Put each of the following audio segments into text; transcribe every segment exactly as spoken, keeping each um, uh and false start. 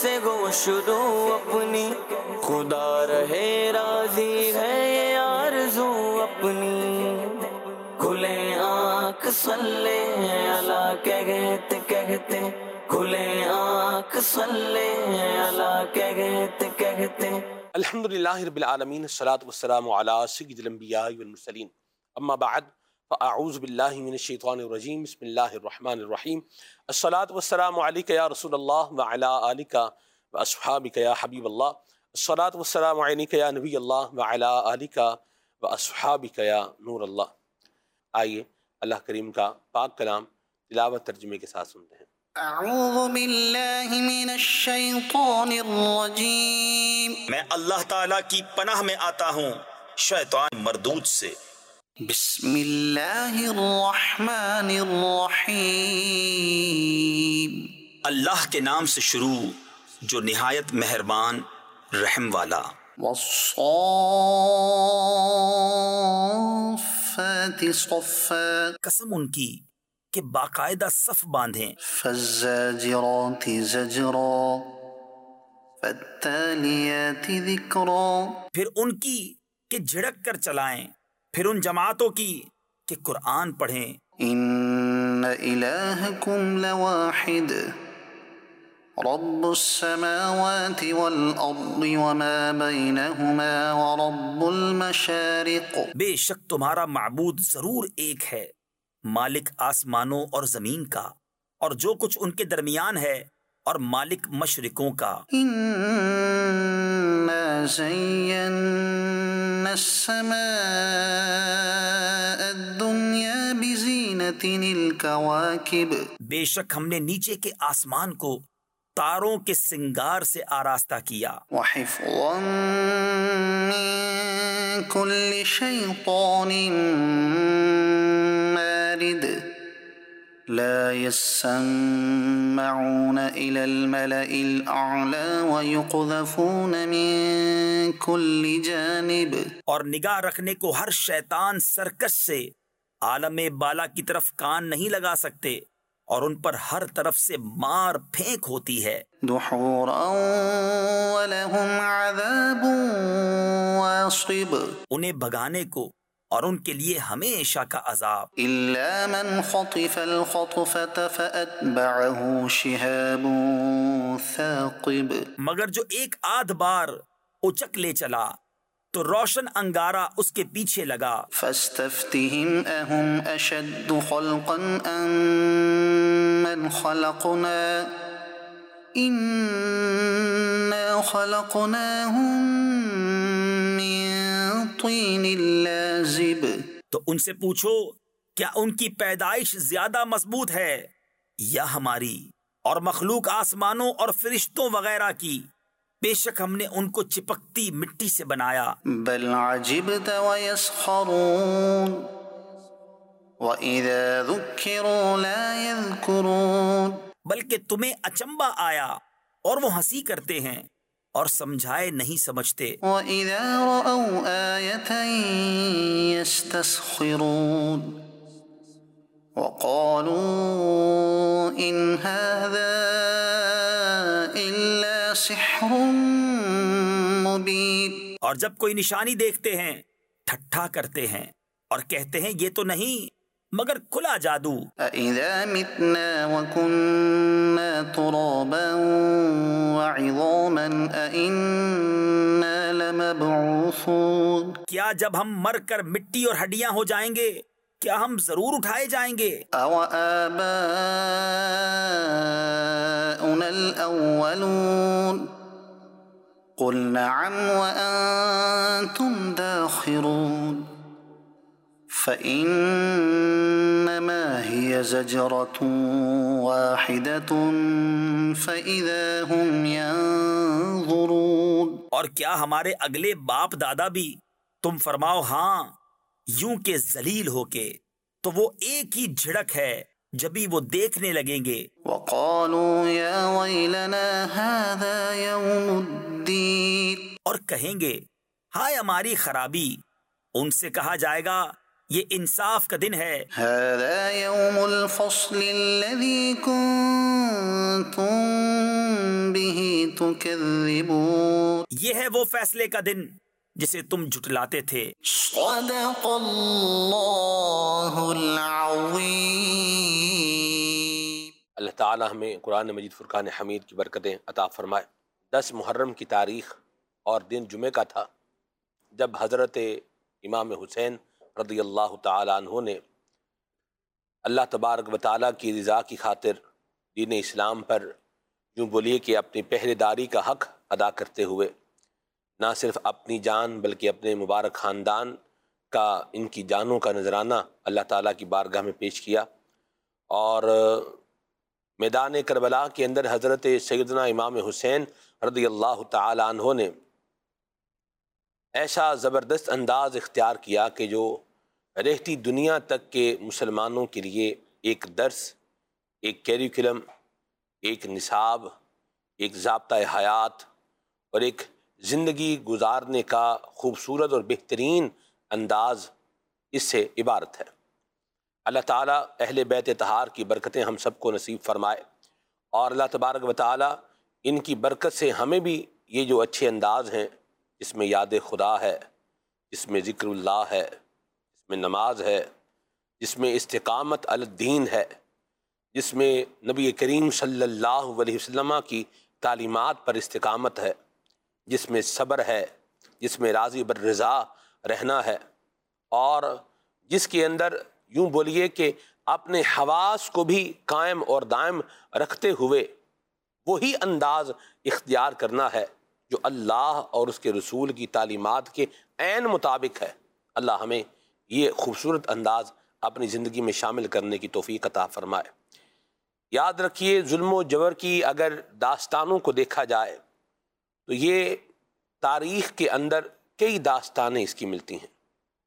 سے گوش دو اپنی، خدا رہے راضی ہے یہ آرزو اپنی، کھلے آنکھ صلی اللہ کہتے کہتے، کھلے آنکھ صلی اللہ کہتے کہتے۔ الحمدللہ رب العالمین، الصلاۃ والسلام علی سید الانبیاء والمرسلین، اما بعد فاعوذ باللہ من الشیطان الرجیم، بسم اللہ الرحمن الرحیم۔ الصلاۃ والسلام علیک یا رسول اللہ وعلی آلک واصحابک یا حبیب اللہ، الصلاۃ والسلام علیک یا نبی اللہ وعلی آلک واصحابک یا نور اللہ۔ آئیے اللہ کریم کا پاک کلام تلاوت ترجمے کے ساتھ سنتے ہیں۔ اعوذ باللہ من الشیطان الرجیم، میں اللہ تعالیٰ کی پناہ میں آتا ہوں شیطان مردود سے۔ بسم اللہ الرحمن الرحیم، اللہ کے نام سے شروع جو نہایت مہربان رحم والا۔ والصافات صفا، قسم ان کی کہ باقاعدہ صف باندھیں۔ فالزاجرات زجرا، فالتالیات ذکرا، پھر ان کی کہ جھڑک کر چلائیں، پھر ان جماعتوں کی کہ قرآن پڑھیں۔ ان الہکم لواحد رب السماوات والارض وما بینہما ورب المشارق، بے شک تمہارا معبود ضرور ایک ہے، مالک آسمانوں اور زمین کا اور جو کچھ ان کے درمیان ہے، اور مالک مشرقوں کا۔ انا زینا السماء الدنیا بزینۃ الکواکب، بے شک ہم نے نیچے کے آسمان کو تاروں کے سنگار سے آراستہ کیا۔ وحفظا من کل شیطان مارد، لا يسمعون إلى الملأ الأعلى ويقذفون من كل جانب، اور نگاہ رکھنے کو ہر شیطان سرکش سے عالم بالا کی طرف کان نہیں لگا سکتے، اور ان پر ہر طرف سے مار پھینک ہوتی ہے۔ دحورا ولهم عذاب واصب، انہیں بھگانے کو اور ان کے لیے ہمیشہ کا عذاب۔ إلا من خطف الخطفة فأتبعه شهاب ثاقب، مگر جو ایک آدھ بار اچک لے چلا تو روشن انگارہ اس کے پیچھے لگا۔ فاستفتهم أهم أشد خلقا أم من خلقنا إنا خلقناهم من طين لازب، تو ان سے پوچھو کیا ان کی پیدائش زیادہ مضبوط ہے یا ہماری، اور مخلوق آسمانوں اور فرشتوں وغیرہ کی، بے شک ہم نے ان کو چپکتی مٹی سے بنایا۔ بل عجبت ويسخرون وإذا ذكروا لا يذكرون، بلکہ تمہیں اچنبا آیا اور وہ ہنسی کرتے ہیں اور سمجھائے نہیں سمجھتے۔ وَإِذَا رَأَوْا آيَةً يَسْتَسْخِرُونَ وَقَالُوا إِنْ هَذَا إِلَّا سِحْرٌ مُبِينٌ، اور جب کوئی نشانی دیکھتے ہیں ٹھٹھا کرتے ہیں اور کہتے ہیں یہ تو نہیں مگر کھلا جادو۔ أَإِذَا مِتْنَا وَكُنَّا تُرَابًا وَعِظَامًا أَإِنَّا لَمَبْعُوثُونَ، کیا جب ہم مر کر مٹی اور ہڈیاں ہو جائیں گے کیا ہم ضرور اٹھائے جائیں گے؟ أَوَآبَاؤُنَا الْأَوَّلُونَ قُلْ نَعَمْ وَأَنْتُمْ دَاخِرُونَ فَإِنَّمَا هِيَ زَجْرَةٌ وَاحِدَةٌ فَإِذَا هُمْ يَنظُرُونَ، اور کیا ہمارے اگلے باپ دادا بھی؟ تم فرماؤ ہاں، یوں کہ ذلیل ہو کے، تو وہ ایک ہی جھڑک ہے جبھی وہ دیکھنے لگیں گے۔ وَقَالُوا يَا وَيْلَنَا هَذَا يَوْمُ الدِّينِ، اور کہیں گے ہائے ہماری خرابی۔ ان سے کہا جائے گا یہ انصاف کا دن ہے۔ هذا يوم الفصل الذي كنتم به تكذبون یہ ہے وہ فیصلے کا دن جسے تم جھٹلاتے تھے۔ صدق اللہ العظیم۔ اللہ تعالی ہمیں قرآن مجید فرقان حمید کی برکتیں عطا فرمائے۔ دس محرم کی تاریخ اور دن جمعہ کا تھا جب حضرت امام حسین رضی اللہ تعالی عنہ نے اللہ تبارک و تعالیٰ کی رضا کی خاطر دین اسلام پر یوں بولیے کہ اپنی پہرے داری کا حق ادا کرتے ہوئے نہ صرف اپنی جان بلکہ اپنے مبارک خاندان کا، ان کی جانوں کا نذرانہ اللہ تعالیٰ کی بارگاہ میں پیش کیا، اور میدان کربلا کے اندر حضرت سیدنا امام حسین رضی اللہ تعالی عنہ نے ایسا زبردست انداز اختیار کیا کہ جو رہتی دنیا تک کے مسلمانوں کے لیے ایک درس، ایک کیریکولم، ایک نصاب، ایک ضابطۂ حیات اور ایک زندگی گزارنے کا خوبصورت اور بہترین انداز اس سے عبارت ہے۔ اللہ تعالیٰ اہل بیت طہار کی برکتیں ہم سب کو نصیب فرمائے، اور اللہ تبارک و تعالیٰ ان کی برکت سے ہمیں بھی یہ جو اچھے انداز ہیں جس میں یاد خدا ہے، جس میں ذکر اللہ ہے، جس میں نماز ہے، جس میں استقامت علی الدین ہے، جس میں نبی کریم صلی اللہ علیہ وسلم کی تعلیمات پر استقامت ہے، جس میں صبر ہے، جس میں راضی بالرضا رہنا ہے، اور جس کے اندر یوں بولیے کہ اپنے حواس کو بھی قائم اور دائم رکھتے ہوئے وہی انداز اختیار کرنا ہے جو اللہ اور اس کے رسول کی تعلیمات کے عین مطابق ہے۔ اللہ ہمیں یہ خوبصورت انداز اپنی زندگی میں شامل کرنے کی توفیق عطا فرمائے۔ یاد رکھیے، ظلم و جبر کی اگر داستانوں کو دیکھا جائے تو یہ تاریخ کے اندر کئی داستانیں اس کی ملتی ہیں،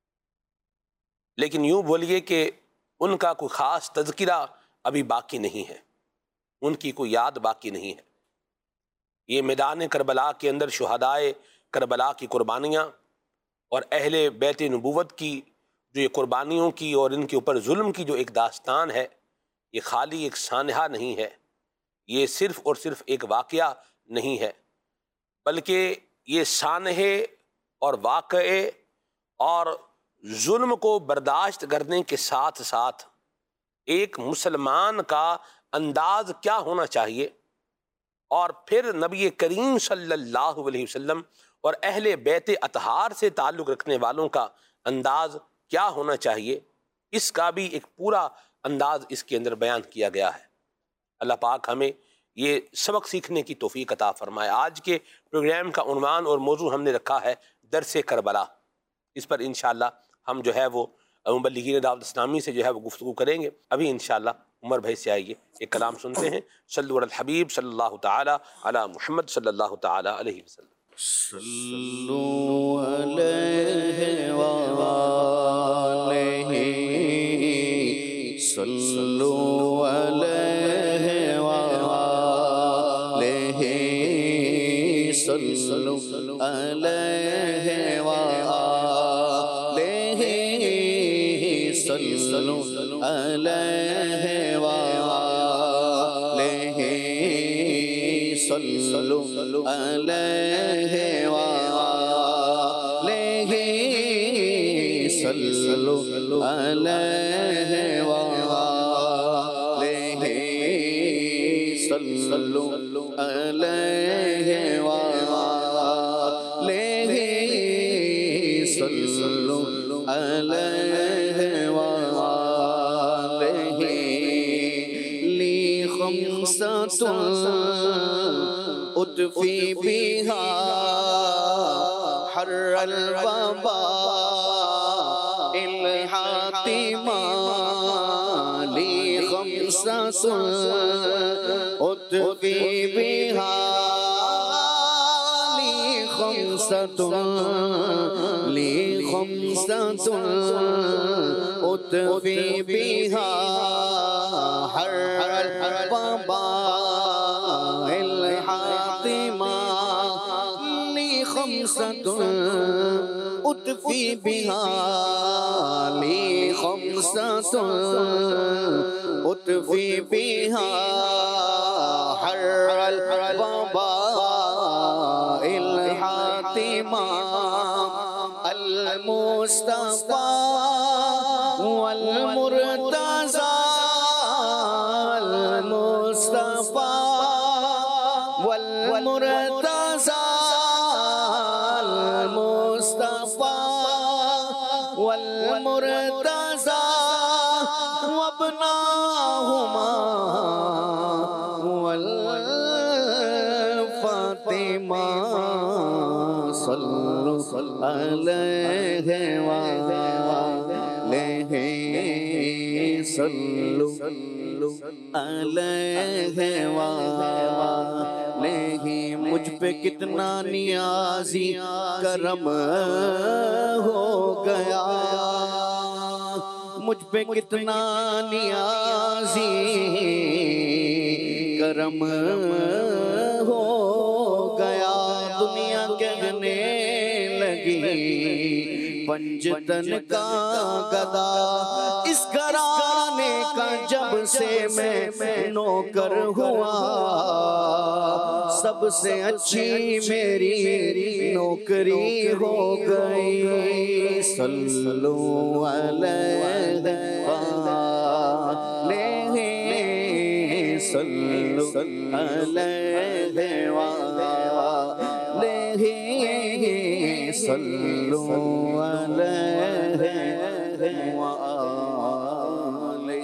لیکن یوں بولیے کہ ان کا کوئی خاص تذکرہ ابھی باقی نہیں ہے، ان کی کوئی یاد باقی نہیں ہے۔ یہ میدان کربلا کے اندر شہدائے کربلا کی قربانیاں اور اہل بیت نبوت کی جو یہ قربانیوں کی اور ان کے اوپر ظلم کی جو ایک داستان ہے، یہ خالی ایک سانحہ نہیں ہے، یہ صرف اور صرف ایک واقعہ نہیں ہے، بلکہ یہ سانحے اور واقعے اور ظلم کو برداشت کرنے کے ساتھ ساتھ ایک مسلمان کا انداز کیا ہونا چاہیے، اور پھر نبی کریم صلی اللہ علیہ وسلم اور اہل بیت اطہار سے تعلق رکھنے والوں کا انداز کیا ہونا چاہیے، اس کا بھی ایک پورا انداز اس کے اندر بیان کیا گیا ہے۔ اللہ پاک ہمیں یہ سبق سیکھنے کی توفیق عطا فرمائے۔ آج کے پروگرام کا عنوان اور موضوع ہم نے رکھا ہے درس کربلا۔ اس پر انشاءاللہ ہم جو ہے وہ مبلغین دعوت اسلامی سے جو ہے وہ گفتگو کریں گے۔ ابھی انشاءاللہ عمر بھائی سے آئیے ایک کلام سنتے ہیں۔ صلو علی الحبیب صلی اللہ تعالی علی محمد صلی اللہ تعالی علیہ وسلم۔ صلو علیہ وآلہ، صلو علیہ وآلہ، صلو علیہ وآلہ، صلو علیہ وآلہ، صلو علیہ وآلہ، صلو علیہ وآلہ، صلو علیہ وآلہ، صلو علیہ وآلہ۔ لی خمسۃ اطفی بہا حر الوباء الحاتمہ، لی خمسۃ اطفی بہا، لی خمسۃ، لی خمسۃ اطفی بہا حر الوباء الحاتمہ، لی خمسۃ اطفی بہا، لی خمسۃ اطفی بہا حر الوباء فاطمہ المصطفیٰ والمرتضی المصطفیٰ والمرتضی المصطفیٰ والمرتضی وابناہما والفاطمہ صلو علیہ وآلہ صلو علیہ وآلہ مجھ پہ کتنا نیازی کرم ہو گیا مجھ پہ کتنا نیازی کرم ہو گیا دنیا کہنے لگی پنجتن کا گدا اس گھرانے کا جب سے میں نوکر ہوا سب سے اچھی میری نوکری ہو گئی صلو علیہ وآلہ صلو علیہ وآلہ صلو علیہ وآلہ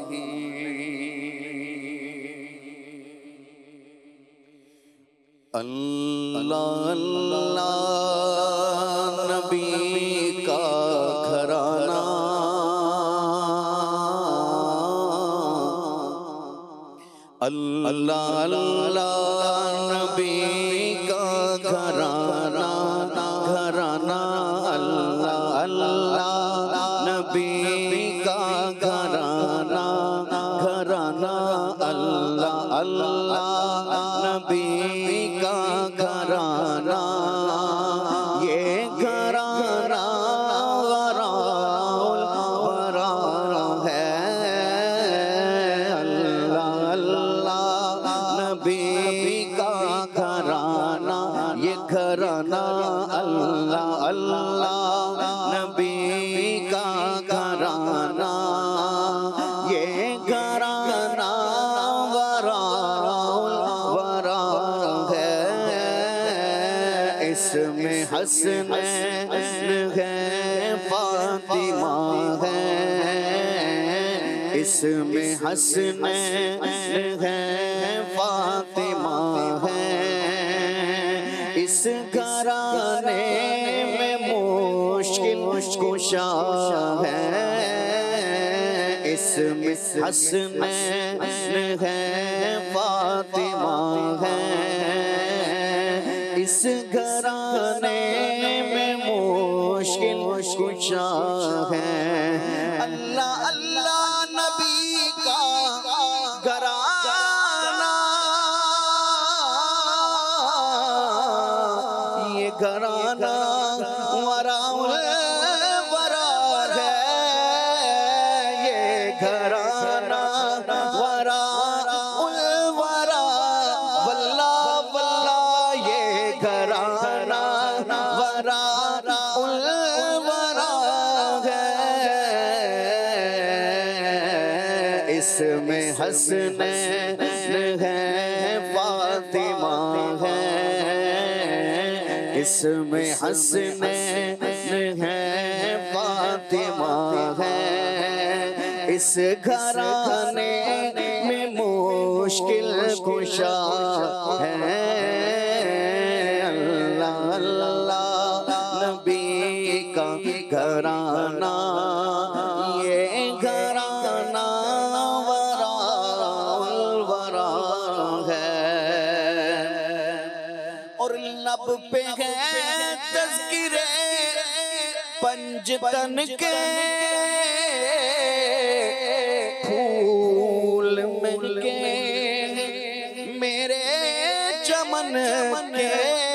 اللہ اللہ نبی کا گھرانہ اللہ اللہ نبی کا گھرانہ گھرانہ اللہ اللہ نبی کا گھرانہ گھرانہ اللہ اللہ نبی کا گھرانہ یہ گھرانہ غرار ہے اللہ اللہ نبی کا گھرانہ یہ گھرانہ اللہ اللہ نبی کا گھرانہ یہ گھرانہ اس میں حسنین ہے فاطمہ ہے اس میں حسنین ہے فاطمہ ہے اس گھرانے میں مشکل کشا ہے اس میں حسنین ہے فاطمہ ہے اس گھرانے میں مشکل کشا ہے اللہ اللہ نبی کا گھرانہ یہ گھرانہ وراء الورا ہے یہ گھرانہ وراء الورا واللہ واللہ یہ گھرانہ وراء الورا ہے اس میں حسنین ہے فاطمہ ہے اس میں حسنین ہے فاطمہ ہے اس گھرانے میں مشکل کشا ہے اللہ اللہ نبی کا گھرانہ یہ گھرانہ وراء الورا ہے اور لب پہ ہے تذکرے پنجتن کے پھول مل کے میرے چمن کے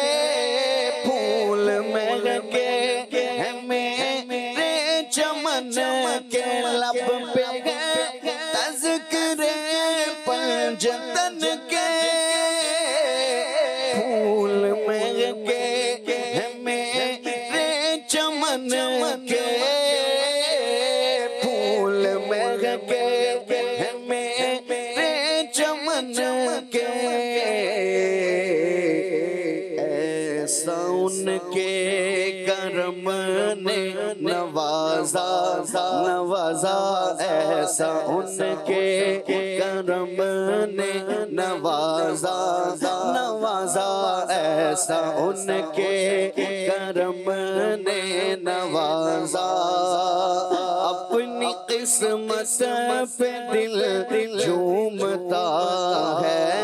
پھول مل کے میرے چمن کے لب پہ تذکرے پنجتن کے پھول مل کے کے ایسا ان کے کرم نے نوازا نوازا ایسا ان کے کرم نے نوازا نوازا ایسا ان کے کرم نے نوازا اپنی قسمت پہ دل جھومتا ہے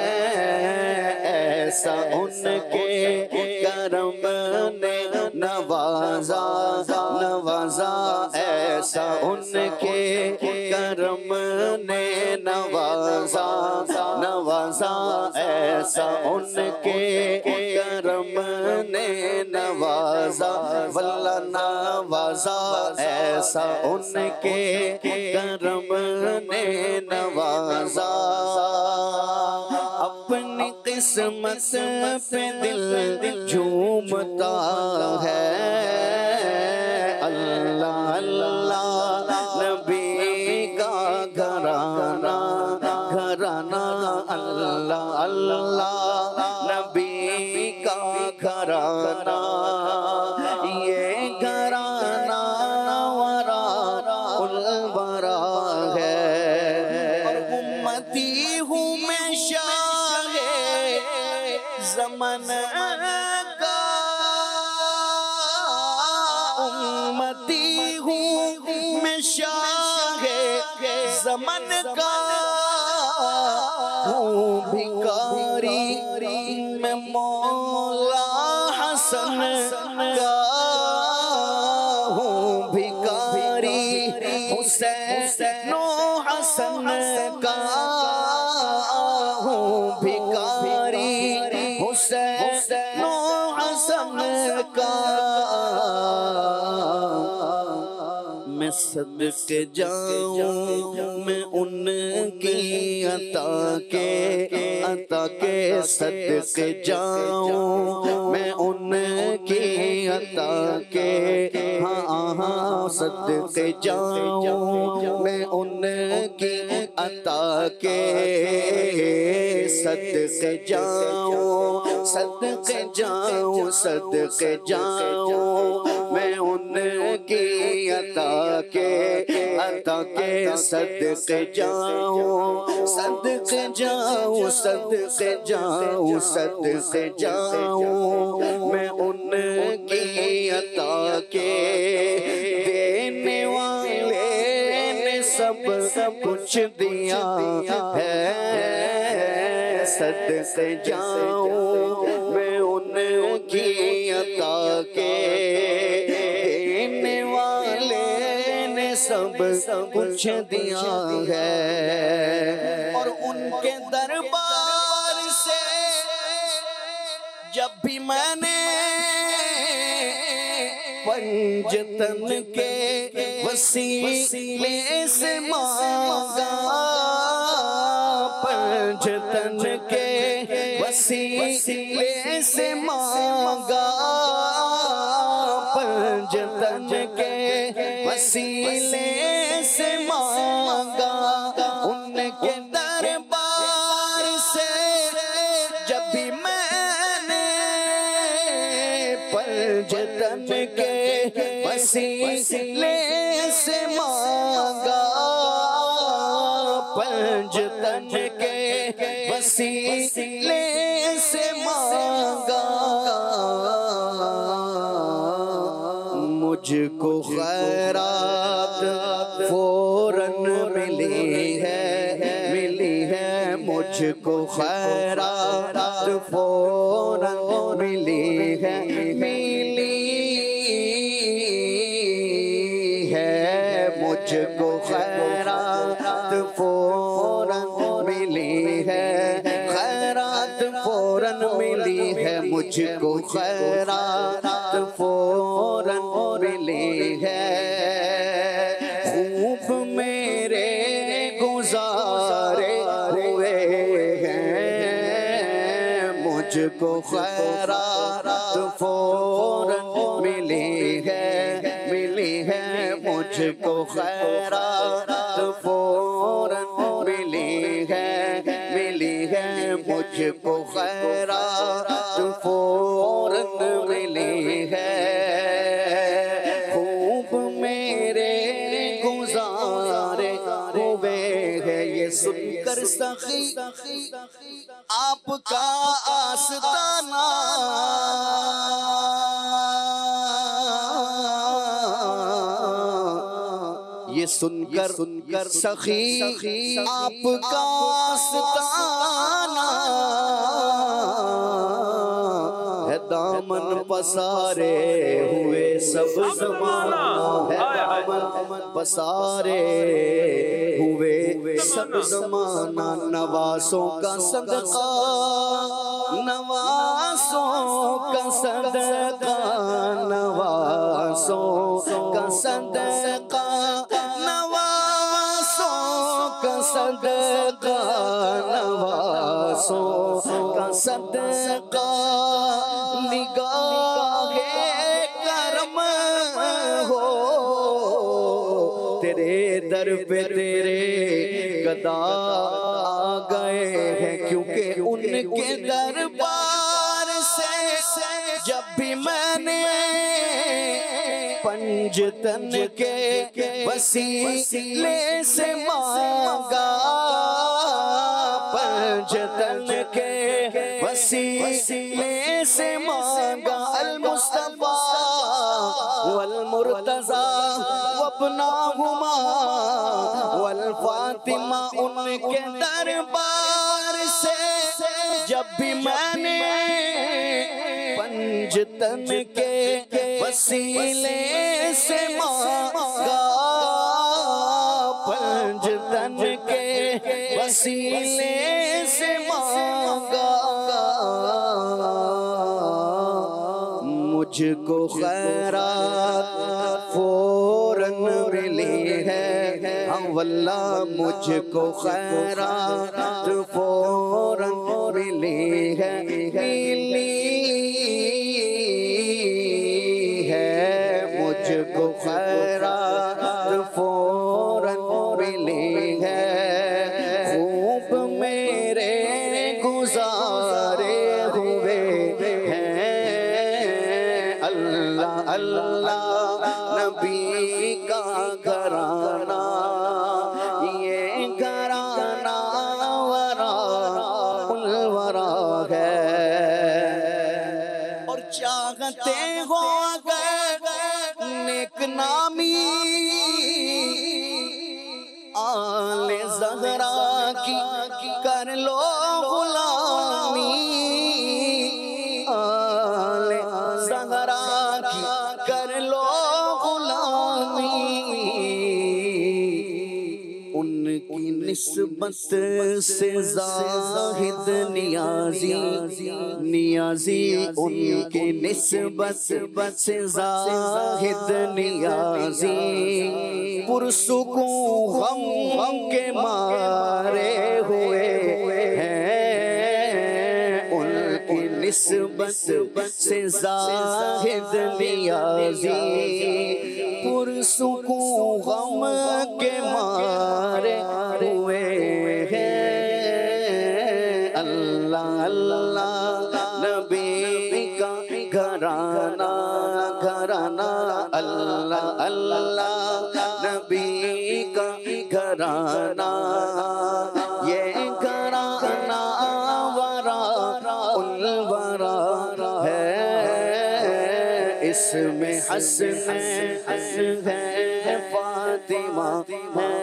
ایسا ان کے کرم نے نوازا نوازا ایسا ان کے کرم نے نوازا نوازا ایسا ان کے کرم نے نوازا واللہ نوازا ایسا ان کے کرم نے نوازا اپنی قسمت پہ دل جھومتا ہے اللہ اللہ نبی کا گھرانہ گھرانہ اللہ اللہ نبی کا گھرانہ یہ گھرانہ ورا الورا ہے اور امتی ہوں میں شاہ زمن کا امتی ہوں میں شاہ زمن کا ہوں بھکاری میں مولا حسن کا ہوں بھکاری حسین و حسن کا ہوں بھکاری حسین و حسن کا میں صدق جاؤں میں ان کی عطا کے عطا کے صدق جاؤں میں ان کی عطا کے ہاں ہاں صدق جاؤں میں ان کی عطا کے صدق جاؤں صدق جاؤں صدق جاؤں میں ان کی عطا کے عطا کے صدق جاؤں صدق جاؤں صدق جاؤں صدق جاؤں میں ان کی عطا کے دینے والے نے سب سب کچھ دیا ہے صدق جاؤں میں ان کی عطا کے دینے والے نے سب کچھ دیا ہے اور ان کے دربار سے جب بھی میں نے پنجتن کے وسیلے سے مانگا پنجتن کے وسیلے سے مانگا پنجتن کے وسیلے سے مانگا ان کے دربار سے جب بھی میں نے پنجتن کے وسیلے سے مانگا پنجتن کے وسیلے سے مانگا مجھ کو خیرات فوراً ملی ہے ملی ہے مجھ کو خیرات فوراً ملی ہے ملی ہے مجھ کو خیرات فوراً ملی ہے خیرات فوراً ملی ہے مجھ کو خیرات فوراً ملی ہے خوب میرے گزارے ہوئے ہیں مجھ کو خیرات فوراً ملی ہے ملی ہے مجھ کو خیرات فوراً ملی ہے ملی ہے ہے مجھ کو خیرات فوراً ملی ہے خوب میرے گزارے ہوئے ہیں یہ سن کر سخی آپ کا آستانہ یہ سن کر سن کر سخی آپ کا آستانہ ہے دامن پسارے ہوئے سب زمانہ ہے دامن پسارے ہوئے سب زمانہ نواسوں کا صدقہ نواسوں کا صدقہ نواسوں کا صدقہ صدقہ نواسوں کا صدقہ نگاہ کرم ہو تیرے در پہ تیرے گدا آ گئے ہیں کیونکہ ان کے دربار سے جب بھی میں نے پنجتن کے وسیلے سے مانگا پنجتن کے وسیلے سے مانگا المصطفیٰ والمرتضیٰ وابناہما والفاطمہ ان کے دربار سے جب بھی میں نے پنجتن کے وسیلے سے مانگا پنجتن کے وسیلے سے مانگا مجھ کو خیرات فوراً ملی ہے ہاں واللہ مجھ کو خیرات فوراً ملی ہے ملی مجھ کو خیرات فوراً ملی ہے خوب میرے گزارے ہوئے ہیں اللہ اللہ نبی کا گھرانہ یہ گھرانہ ورا الورا ہے اور چاہتے ہو نیک نامی آل زہرا کی کر لو غلامی آل زہرا کی کر لو غلامی ان کی نسبت سے زاہد نیازی نیازی ان کی نسبت سے زاہد نیازی پرسکون غم غم کے مارے ہوئے ہیں ان کی نسبت سے زاہد نیازی پرسکون غم کے مارے ہوئے ہیں اللہ اللہ نبی کا گھرانہ گھرانہ اللہ اللہ نبی کا گھرانہ یہ گھرانہ ورا الورا ہے اس میں حسن ہے فاطمہ ہے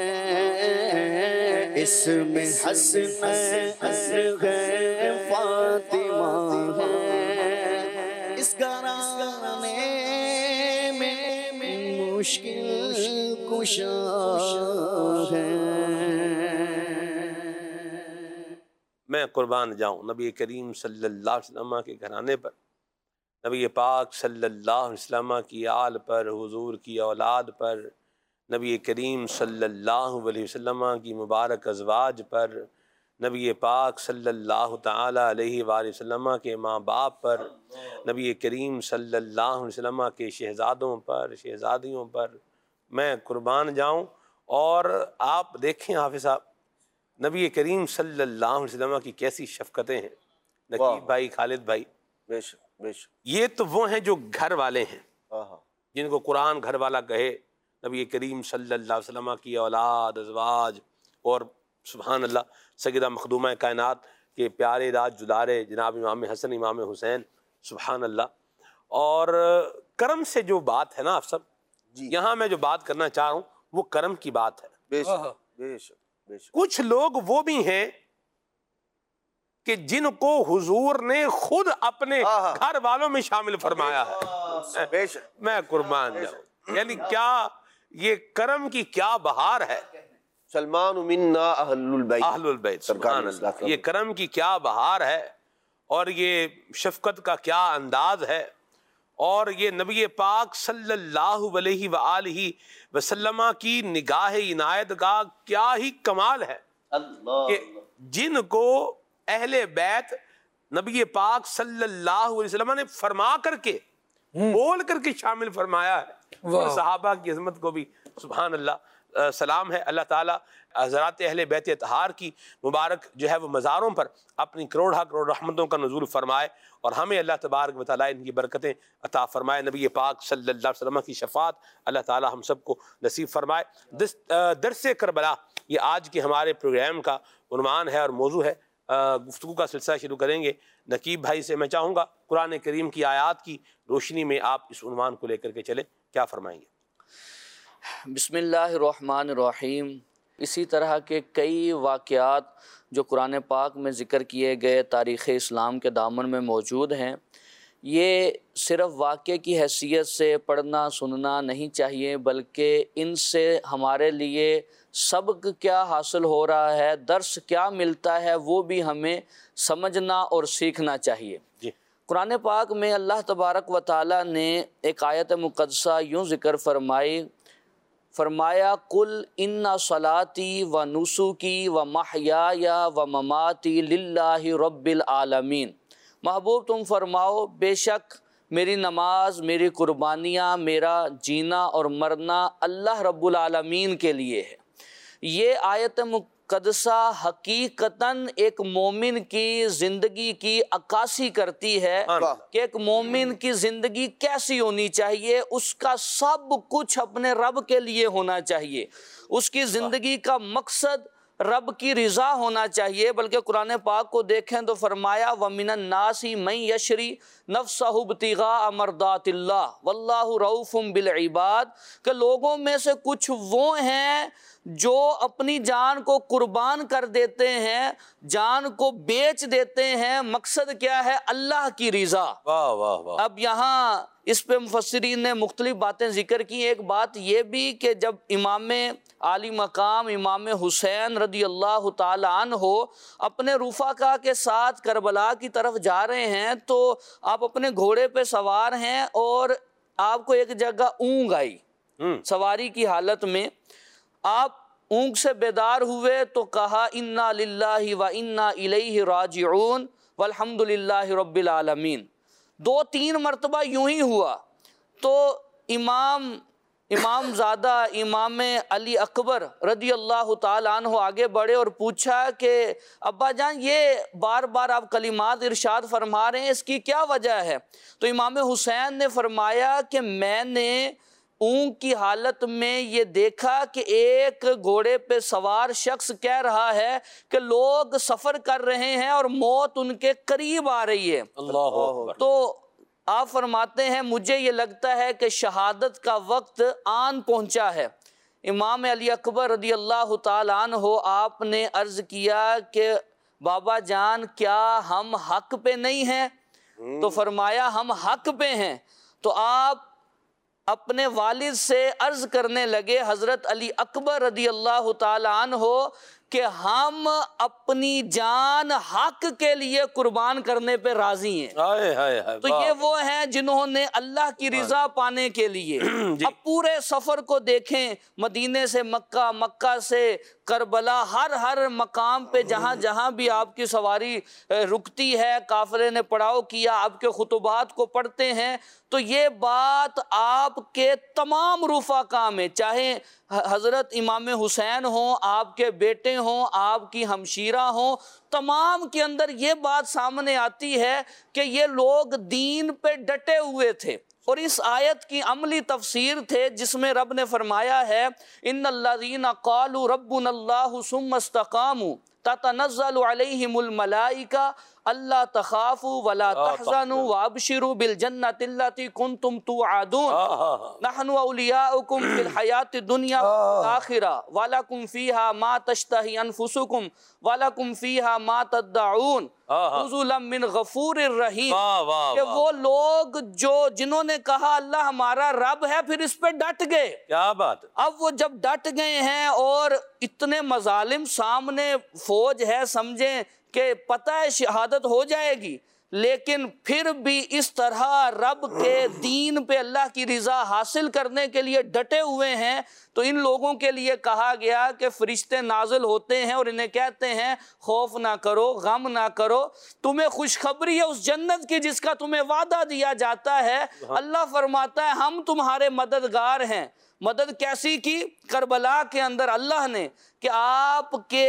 اس میں حسن ہے فاطمہ ہے اس گھرانے میں مشکل کشا ہے میں قربان جاؤں نبی کریم صلی اللہ علیہ وسلم کے گھرانے پر نبی پاک صلی اللہ علیہ وسلم کی آل پر حضور کی اولاد پر نبی کریم صلی اللہ علیہ وسلم کی مبارک ازواج پر نبی پاک صلی اللہ تعالی علیہ وآلہ وسلم کے ماں باپ پر نبی کریم صلی اللہ علیہ وسلم کے شہزادوں پر شہزادیوں پر میں قربان جاؤں۔ اور آپ دیکھیں حافظ صاحب نبی کریم صلی اللہ علیہ وسلم کی کیسی شفقتیں ہیں نقیب بھائی، خالد بھائی. بے شک بے شک. یہ تو وہ ہیں جو گھر والے ہیں، ہاں جن کو قرآن گھر والا کہے. نبی کریم صلی اللہ علیہ وسلم کی اولاد، ازواج اور سبحان اللہ سیدہ مخدومہ کائنات کے پیارے راج جدارے جناب امام حسن امام حسین، سبحان اللہ. اور کرم سے جو بات ہے نا آپ سب، جی یہاں میں جو بات کرنا چاہ رہا ہوں وہ کرم کی بات ہے. بے شک بے شک بے شک. کچھ لوگ وہ بھی ہیں کہ جن کو حضور نے خود اپنے گھر والوں میں شامل فرمایا ہے. بے شک. میں قربان جاؤں، یعنی کیا یہ کرم کی کیا بہار ہے. سلمان منا اہل البیت، اہل البیت، سبحان اللہ. یہ کرم کی کیا بہار ہے اور یہ شفقت کا کیا انداز ہے، اور یہ نبی پاک صلی اللہ علیہ وآلہ وسلم کی نگاہ عنایت کا کیا ہی کمال ہے کہ جن کو اہل بیت نبی پاک صلی اللہ علیہ وسلم نے فرما کر کے بول کر کے شامل فرمایا ہے. صحابہ کی عظمت کو بھی سبحان اللہ سلام ہے. اللہ تعالیٰ حضرات اہل بیت اطہار کی مبارک جو ہے وہ مزاروں پر اپنی کروڑہ کروڑ رحمتوں کا نزول فرمائے، اور ہمیں اللہ تبارک و تعالیٰ ان کی برکتیں عطا فرمائے. نبی پاک صلی اللہ علیہ وسلم کی شفاعت اللہ تعالیٰ ہم سب کو نصیب فرمائے. درس کربلا یہ آج کے ہمارے پروگرام کا عنوان ہے اور موضوع ہے. گفتگو کا سلسلہ شروع کریں گے. نقیب بھائی سے میں چاہوں گا قرآن کریم کی آیات کی روشنی میں آپ اس عنوان کو لے کر کے چلیں، کیا فرمائیں گے؟ بسم اللہ الرحمن الرحیم. اسی طرح کے کئی واقعات جو قرآن پاک میں ذکر کیے گئے تاریخ اسلام کے دامن میں موجود ہیں. یہ صرف واقعے کی حیثیت سے پڑھنا سننا نہیں چاہیے، بلکہ ان سے ہمارے لیے سبق کیا حاصل ہو رہا ہے، درس کیا ملتا ہے، وہ بھی ہمیں سمجھنا اور سیکھنا چاہیے. جی. قرآن پاک میں اللہ تبارک و تعالیٰ نے ایک آیت مقدسہ یوں ذکر فرمائی فرمایا قل ان صلاتی و نسکی و محیای و مماتی للہ رب العالمین. محبوب تم فرماؤ بے شک میری نماز، میری قربانیاں، میرا جینا اور مرنا اللہ رب العالمین کے لیے ہے. یہ آیت مقدسہ حقیقتاً ایک مومن کی زندگی کی عکاسی کرتی ہے کہ ایک مومن کی زندگی کیسی ہونی چاہیے. اس کا سب کچھ اپنے رب کے لیے ہونا چاہیے، اس کی زندگی کا مقصد رب کی رضا ہونا چاہیے. بلکہ قرآن پاک کو دیکھیں تو فرمایا وَمِنَ النَّاسِ مَن يَشْرِي نَفْسَهُ ابْتِغَاءَ مَرْضَاتِ اللَّهِ وَاللَّهُ رَءُوفٌ بِالْعِبَادِ، کہ لوگوں میں سے کچھ وہ ہیں جو اپنی جان کو قربان کر دیتے ہیں، جان کو بیچ دیتے ہیں. مقصد کیا ہے؟ اللہ کی رضا. واہ واہ واہ. اب یہاں اس پہ مفسرین نے مختلف باتیں ذکر کی. ایک بات یہ بھی کہ جب امام عالی مقام امام حسین رضی اللہ تعالی عنہ اپنے رفقا کے ساتھ کربلا کی طرف جا رہے ہیں تو آپ اپنے گھوڑے پہ سوار ہیں اور آپ کو ایک جگہ اونگ آئی سواری کی حالت میں. آپ اونگ سے بیدار ہوئے تو کہا انا للہ و انا الیہ راجعون والحمد للہ رب العالمین. دو تین مرتبہ یوں ہی ہوا تو امام امام زادہ امام علی اکبر رضی اللہ تعالیٰ عنہ آگے بڑھے اور پوچھا کہ ابا جان یہ بار بار آپ کلمات ارشاد فرما رہے ہیں، اس کی کیا وجہ ہے؟ تو امام حسین نے فرمایا کہ میں نے اونگ کی حالت میں یہ دیکھا کہ ایک گھوڑے پہ سوار شخص کہہ رہا ہے کہ لوگ سفر کر رہے ہیں اور موت ان کے قریب آ رہی ہے. اللہ اکبر. تو آپ فرماتے ہیں مجھے یہ لگتا ہے کہ شہادت کا وقت آن پہنچا ہے. امام علی اکبر رضی اللہ تعالیٰ عنہ آپ نے عرض کیا کہ بابا جان کیا ہم حق پہ نہیں ہیں؟ تو فرمایا ہم حق پہ ہیں. تو آپ اپنے والد سے عرض کرنے لگے حضرت علی اکبر رضی اللہ تعالیٰ عنہ کہ ہم اپنی جان حق کے لیے قربان کرنے پہ راضی ہیں. ہائے ہائے ہائے. تو یہ وہ ہیں جنہوں نے اللہ کی رضا پانے کے لیے اب پورے سفر کو دیکھیں، مدینے سے مکہ، مکہ سے کربلا، ہر ہر مقام پہ جہاں جہاں بھی آپ کی سواری رکتی ہے، قافلے نے پڑاؤ کیا، آپ کے خطبات کو پڑھتے ہیں تو یہ بات آپ کے تمام رفقا میں، چاہے حضرت امام حسین ہوں، آپ کے بیٹے ہوں، آپ کی ہمشیرہ ہوں، تمام کے اندر یہ بات سامنے آتی ہے کہ یہ لوگ دین پہ ڈٹے ہوئے تھے۔ اور اس آیت کی عملی تفسیر تھے جس میں رب نے فرمایا ہے ان الذین قالوا ربنا اللہ ثم استقاموا تتنزل علیہم الملائکہ اللہ تخافوا ولا تحزنوا وابشروا بالجنۃ التی کنتم توعدون نحن اولیاؤکم فی الحیاۃ الدنیا والآخرہ ولکم فیہا ما تشتہی انفسکم ولکم فیہا ما تدعون نزلا من غفور الرحیم۔ کہ وہ لوگ جو جنہوں نے کہا اللہ ہمارا رب ہے پھر اس پہ ڈٹ گئے۔ کیا بات! اب وہ جب ڈٹ گئے ہیں اور اتنے مظالم سامنے فوج ہے، سمجھیں کہ پتہ ہے شہادت ہو جائے گی، لیکن پھر بھی اس طرح رب کے دین پہ اللہ کی رضا حاصل کرنے کے لیے ڈٹے ہوئے ہیں، تو ان لوگوں کے لیے کہا گیا کہ فرشتے نازل ہوتے ہیں اور انہیں کہتے ہیں خوف نہ کرو، غم نہ کرو، تمہیں خوشخبری ہے اس جنت کی جس کا تمہیں وعدہ دیا جاتا ہے۔ اللہ فرماتا ہے ہم تمہارے مددگار ہیں۔ مدد کیسی کی؟ کربلا کے اندر اللہ نے کہ آپ کے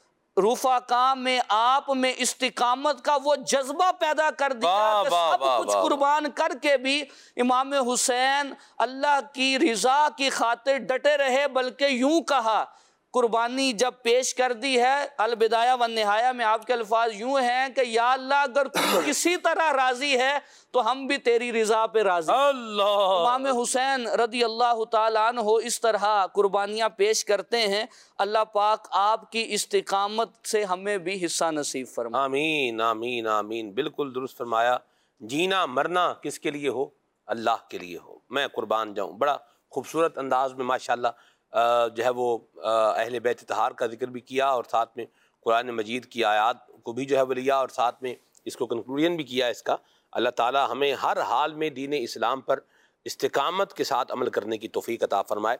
رفقا میں، آپ میں استقامت کا وہ جذبہ پیدا کر دیا کہ سب کچھ قربان کر کے بھی امام حسین اللہ کی رضا کی خاطر ڈٹے رہے، بلکہ یوں کہا، قربانی جب پیش کر دی ہے، البدایہ والنہایہ میں آپ کے الفاظ یوں ہیں کہ یا اللہ اگر تو کسی طرح راضی ہے تو ہم بھی تیری رضا پہ راضی۔ اللہ! امام حسین رضی اللہ تعالیٰ عنہ اس طرح قربانیاں پیش کرتے ہیں۔ اللہ پاک آپ کی استقامت سے ہمیں بھی حصہ نصیب فرمائے۔ آمین آمین آمین، بالکل درست فرمایا۔ جینا مرنا کس کے لیے ہو؟ اللہ کے لیے ہو، میں قربان جاؤں۔ بڑا خوبصورت انداز میں ماشاءاللہ جو ہے وہ اہل بیت طہار کا ذکر بھی کیا، اور ساتھ میں قرآن مجید کی آیات کو بھی جو ہے وہ لیا، اور ساتھ میں اس کو کنکلوژن بھی کیا اس کا۔ اللہ تعالی ہمیں ہر حال میں دین اسلام پر استقامت کے ساتھ عمل کرنے کی توفیق عطا فرمائے۔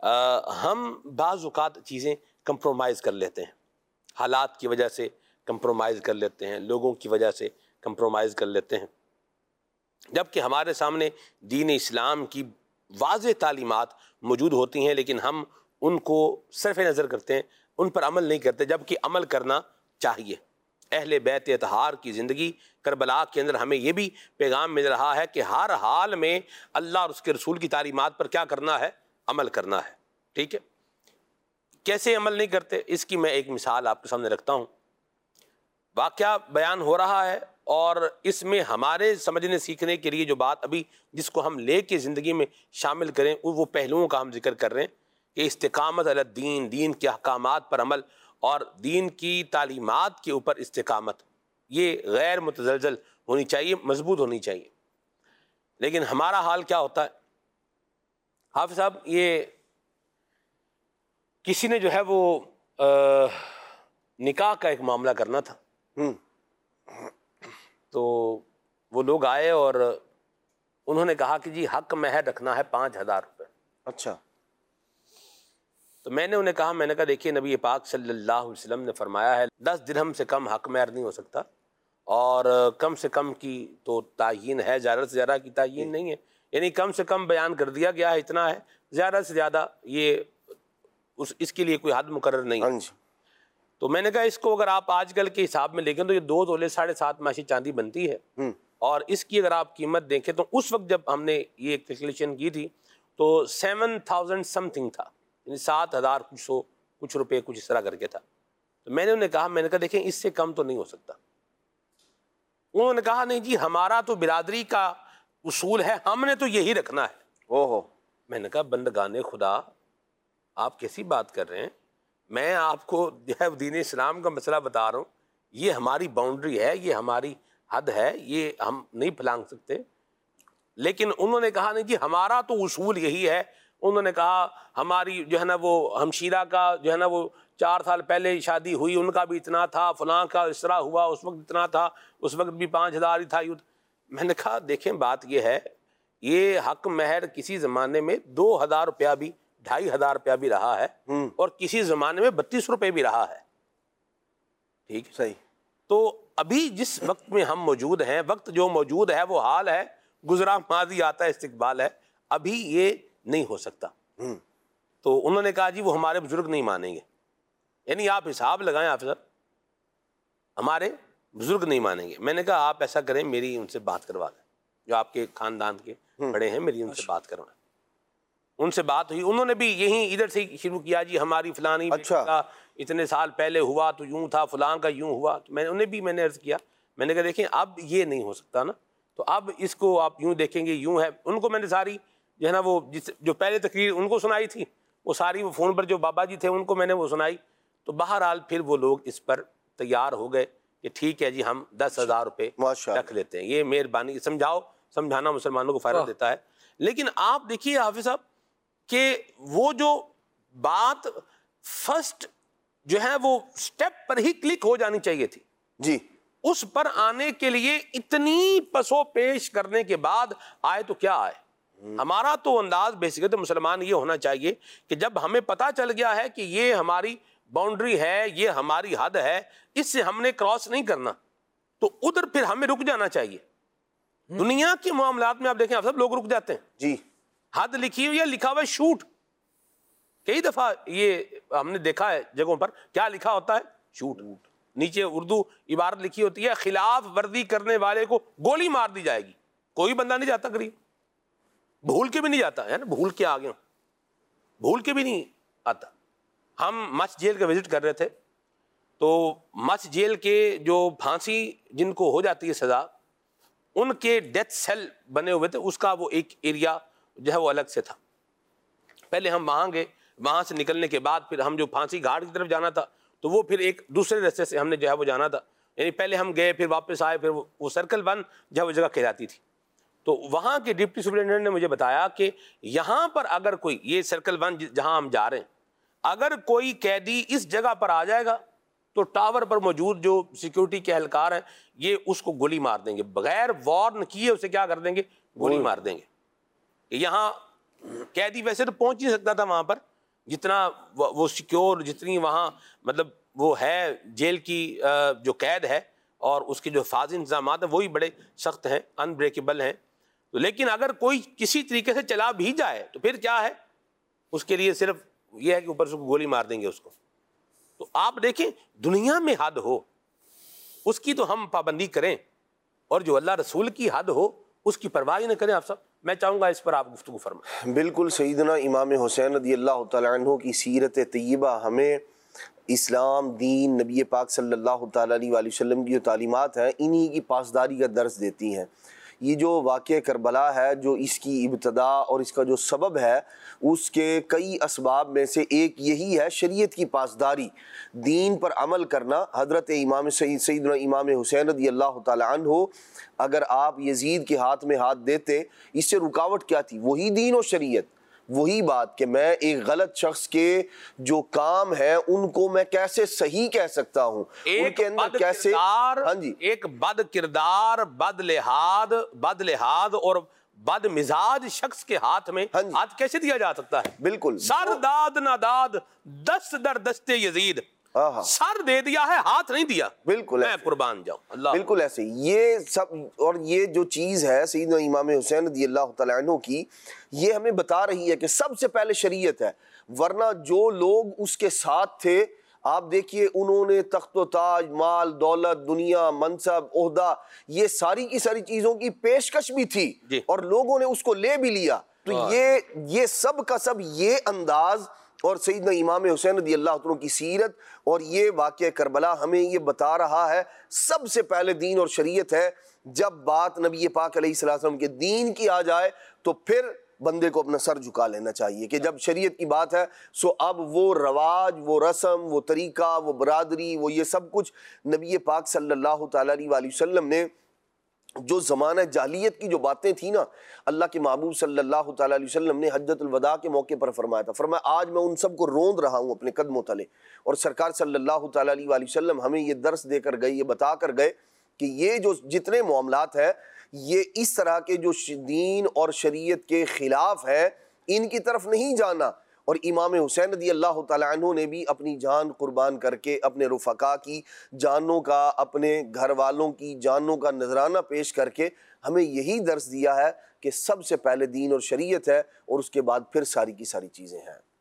ہم بعض اوقات چیزیں کمپرومائز کر لیتے ہیں، حالات کی وجہ سے کمپرومائز کر لیتے ہیں، لوگوں کی وجہ سے کمپرومائز کر لیتے ہیں، جبکہ ہمارے سامنے دین اسلام کی واضح تعلیمات موجود ہوتی ہیں، لیکن ہم ان کو صرف نظر کرتے ہیں، ان پر عمل نہیں کرتے، جبکہ عمل کرنا چاہیے۔ اہل بیت اطہار کی زندگی کربلا کے اندر ہمیں یہ بھی پیغام مل رہا ہے کہ ہر حال میں اللہ اور اس کے رسول کی تعلیمات پر کیا کرنا ہے؟ عمل کرنا ہے۔ ٹھیک ہے، کیسے عمل نہیں کرتے اس کی میں ایک مثال آپ کے سامنے رکھتا ہوں۔ واقعہ بیان ہو رہا ہے، اور اس میں ہمارے سمجھنے سیکھنے کے لیے جو بات ابھی جس کو ہم لے کے زندگی میں شامل کریں وہ پہلوؤں کا ہم ذکر کر رہے ہیں کہ استقامت علی الدین، دین کے احکامات پر عمل اور دین کی تعلیمات کے اوپر استقامت، یہ غیر متزلزل ہونی چاہیے، مضبوط ہونی چاہیے۔ لیکن ہمارا حال کیا ہوتا ہے؟ حافظ صاحب، یہ کسی نے جو ہے وہ نکاح کا ایک معاملہ کرنا تھا، تو وہ لوگ آئے اور انہوں نے کہا کہ جی حق مہر رکھنا ہے پانچ ہزار روپے۔ اچھا، تو میں نے انہیں کہا، میں نے کہا دیکھیے نبی پاک صلی اللہ علیہ وسلم نے فرمایا ہے دس درہم سے کم حق مہر نہیں ہو سکتا، اور کم سے کم کی تو تعیین ہے، زیادہ سے زیادہ کی تعیین نہیں ہے، یعنی کم سے کم بیان کر دیا گیا ہے اتنا ہے، زیادہ سے زیادہ یہ اس اس کے لیے کوئی حد مقرر نہیں ہے۔ تو میں نے کہا اس کو اگر آپ آج کل کے حساب میں دیکھیں تو یہ دو تولے ساڑھے سات ماشی چاندی بنتی ہے، اور اس کی اگر آپ قیمت دیکھیں تو اس وقت جب ہم نے یہ کیلکولیشن کی تھی تو سیون تھاؤزینڈ سم تھنگ تھا، یعنی سات ہزار کچھ سو کچھ روپے کچھ اس طرح کر کے تھا۔ تو میں نے انہیں کہا، میں نے کہا دیکھیں اس سے کم تو نہیں ہو سکتا۔ انہوں نے کہا نہیں جی ہمارا تو برادری کا اصول ہے، ہم نے تو یہی رکھنا ہے۔ اوہو، میں نے کہا بندگان خدا آپ کیسی بات کر رہے ہیں؟ میں آپ کو جو ہے دین اسلام کا مسئلہ بتا رہا ہوں، یہ ہماری باؤنڈری ہے، یہ ہماری حد ہے، یہ ہم نہیں پھلانگ سکتے۔ لیکن انہوں نے کہا نہیں جی ہمارا تو اصول یہی ہے۔ انہوں نے کہا ہماری جو ہے نا وہ ہمشیرہ کا جو ہے نا وہ چار سال پہلے شادی ہوئی، ان کا بھی اتنا تھا، فلاں کا اس طرح ہوا، اس وقت اتنا تھا، اس وقت بھی پانچ ہزار ہی تھا۔ میں نے کہا دیکھیں بات یہ ہے، یہ حق مہر کسی زمانے میں دو ہزار روپیہ بھی ڈھائی ہزار روپیہ بھی رہا ہے، اور کسی زمانے میں بتیس روپے بھی رہا ہے۔ ٹھیک، صحیح۔ تو ابھی جس وقت میں ہم موجود ہیں، وقت جو موجود ہے وہ حال ہے، گزرا ماضی آتا ہے، استقبال ہے، ابھی یہ نہیں ہو سکتا۔ تو انہوں نے کہا جی وہ ہمارے بزرگ نہیں مانیں گے، یعنی آپ حساب لگائیں آفیسر، ہمارے بزرگ نہیں مانیں گے۔ میں نے کہا آپ ایسا کریں، میری ان سے بات کروا دیں، جو آپ کے خاندان کے بڑے ہیں، میری ان سے بات کروائیں۔ ان سے بات ہوئی، انہوں نے بھی یہی ادھر سے شروع کیا، جی ہماری فلانی اچھا اتنے سال پہلے ہوا تو یوں تھا، فلاں کا یوں ہوا۔ میں انہیں بھی میں نے عرض کیا، میں نے کہا دیکھیں اب یہ نہیں ہو سکتا نا، تو اب اس کو آپ یوں دیکھیں گے، یوں ہے۔ ان کو میں نے ساری جو ہے نا وہ جس جو پہلے تقریر ان کو سنائی تھی، وہ ساری وہ فون پر جو بابا جی تھے ان کو میں نے وہ سنائی، تو بہرحال پھر وہ لوگ اس پر تیار ہو گئے کہ ٹھیک ہے جی ہم دس ہزار روپے رکھ لیتے ہیں، یہ مہربانی، سمجھاؤ، سمجھانا مسلمانوں کو فائدہ دیتا ہے۔ لیکن آپ دیکھیے حافظ صاحب کہ وہ جو بات فرسٹ جو ہے وہ سٹیپ پر ہی کلک ہو جانی چاہیے تھی جی، اس پر آنے کے لیے اتنی پسو پیش کرنے کے بعد آئے تو کیا آئے۔ ہمارا تو انداز بیسیکلی تو مسلمان یہ ہونا چاہیے کہ جب ہمیں پتا چل گیا ہے کہ یہ ہماری باؤنڈری ہے، یہ ہماری حد ہے، اس سے ہم نے کراس نہیں کرنا، تو ادھر پھر ہمیں رک جانا چاہیے۔ دنیا کے معاملات میں آپ دیکھیں آپ سب لوگ رک جاتے ہیں، جی حد لکھی ہوئی ہے، لکھا ہوا ہے شوٹ، کئی دفعہ یہ ہم نے دیکھا ہے جگہوں پر کیا لکھا ہوتا ہے، شوٹ، نیچے اردو عبارت لکھی ہوتی ہے خلاف ورزی کرنے والے کو گولی مار دی جائے گی۔ کوئی بندہ نہیں جاتا قریب، بھول کے بھی نہیں جاتا ہے نا، بھول کے آ گیا، بھول کے بھی نہیں آتا۔ ہم مچ جیل کا وزٹ کر رہے تھے، تو مچ جیل کے جو پھانسی جن کو ہو جاتی ہے سزا، ان کے ڈیتھ سیل بنے ہوئے تھے، اس کا وہ ایک ایریا جو ہے وہ الگ سے تھا۔ پہلے ہم وہاں گئے، وہاں سے نکلنے کے بعد پھر ہم جو پھانسی گھاٹ کی طرف جانا تھا تو وہ پھر ایک دوسرے راستے سے ہم نے جو ہے وہ جانا تھا، یعنی پہلے ہم گئے پھر واپس آئے، پھر وہ سرکل ون جو ہے وہ جگہ کہلاتی تھی۔ تو وہاں کے ڈپٹی سپرنٹینڈنٹ نے مجھے بتایا کہ یہاں پر اگر کوئی، یہ سرکل ون جہاں ہم جا رہے ہیں، اگر کوئی قیدی اس جگہ پر آ جائے گا تو ٹاور پر موجود جو سیکیورٹی کے اہلکار ہیں یہ اس کو گولی مار دیں گے، بغیر وارن کیے اسے کیا کر دیں گے، گولی مار دیں گے۔ یہاں قیدی ویسے تو پہنچ نہیں سکتا تھا وہاں پر، جتنا وہ سیکیور، جتنی وہاں مطلب وہ ہے جیل کی جو قید ہے اور اس کے جو حفاظی انتظامات ہیں وہی بڑے سخت ہیں، انبریکیبل ہیں۔ لیکن اگر کوئی کسی طریقے سے چلا بھی جائے تو پھر کیا ہے، اس کے لیے صرف یہ ہے کہ اوپر سے گولی مار دیں گے اس کو۔ تو آپ دیکھیں دنیا میں حد ہو اس کی تو ہم پابندی کریں، اور جو اللہ رسول کی حد ہو اس کی پرواہ نہ کریں۔ آپ سب میں چاہوں گا اس پر آپ گفتگو فرمائیں۔ بالکل، سیدنا امام حسین رضی اللہ تعالیٰ عنہ کی سیرت طیبہ ہمیں اسلام، دین، نبی پاک صلی اللہ تعالیٰ علیہ وآلہ وسلم کی جو تعلیمات ہیں انہی کی پاسداری کا درس دیتی ہیں۔ یہ جو واقعہ کربلا ہے، جو اس کی ابتدا اور اس کا جو سبب ہے، اس کے کئی اسباب میں سے ایک یہی ہے شریعت کی پاسداری، دین پر عمل کرنا۔ حضرت امام سید سیدنا امام حسین رضی اللہ تعالیٰ عنہ اگر آپ یزید کے ہاتھ میں ہاتھ دیتے، اس سے رکاوٹ کیا تھی؟ وہی دین و شریعت، وہی بات کہ میں ایک غلط شخص کے جو کام ہے ان کو میں کیسے صحیح کہہ سکتا ہوں، ان کے اندر کیسے، ہاں جی، ایک بد کردار، بد لحاظ بد لحاظ اور بد مزاج شخص کے ہاتھ میں ہاتھ کیسے دیا جا سکتا ہے؟ بالکل، سر داد ناداد، دست در دست یزید، سر دے دیا ہے، ہاتھ نہیں دیا، بالکل میں قربان جاؤں اللہ، بالکل ایسے یہ سب۔ اور یہ جو چیز ہے سیدنا امام حسین رضی اللہ تعالیٰ عنہ کی، یہ ہمیں بتا رہی ہے کہ سب سے پہلے شریعت ہے، ورنہ جو لوگ اس کے ساتھ تھے آپ دیکھیے انہوں نے تخت و تاج، مال، دولت، دنیا، منصب، عہدہ، یہ ساری کی ساری چیزوں کی پیشکش بھی تھی اور لوگوں نے اس کو لے بھی لیا۔ تو یہ یہ سب کا سب یہ انداز اور سیدنا امام حسین رضی اللہ عنہ کی سیرت اور یہ واقعہ کربلا ہمیں یہ بتا رہا ہے سب سے پہلے دین اور شریعت ہے۔ جب بات نبی پاک علیہ السلام کے دین کی آ جائے تو پھر بندے کو اپنا سر جھکا لینا چاہیے کہ جب شریعت کی بات ہے سو اب وہ رواج، وہ رسم، وہ طریقہ، وہ برادری، وہ یہ سب کچھ نبی پاک صلی اللہ تعالیٰ علیہ وآلہ وسلم نے جو زمانہ جاہلیت کی جو باتیں تھیں نا، اللہ کے محبوب صلی اللہ تعالیٰ علیہ وسلم نے حجۃ الوداع کے موقع پر فرمایا تھا، فرمایا آج میں ان سب کو روند رہا ہوں اپنے قدموں تلے۔ اور سرکار صلی اللہ تعالیٰ علیہ وآلہ وسلم ہمیں یہ درس دے کر گئے، یہ بتا کر گئے کہ یہ جو جتنے معاملات ہیں یہ اس طرح کے جو دین اور شریعت کے خلاف ہیں ان کی طرف نہیں جانا۔ اور امام حسین رضی اللہ تعالیٰ عنہ نے بھی اپنی جان قربان کر کے اپنے رفقا کی جانوں کا، اپنے گھر والوں کی جانوں کا نذرانہ پیش کر کے ہمیں یہی درس دیا ہے کہ سب سے پہلے دین اور شریعت ہے اور اس کے بعد پھر ساری کی ساری چیزیں ہیں۔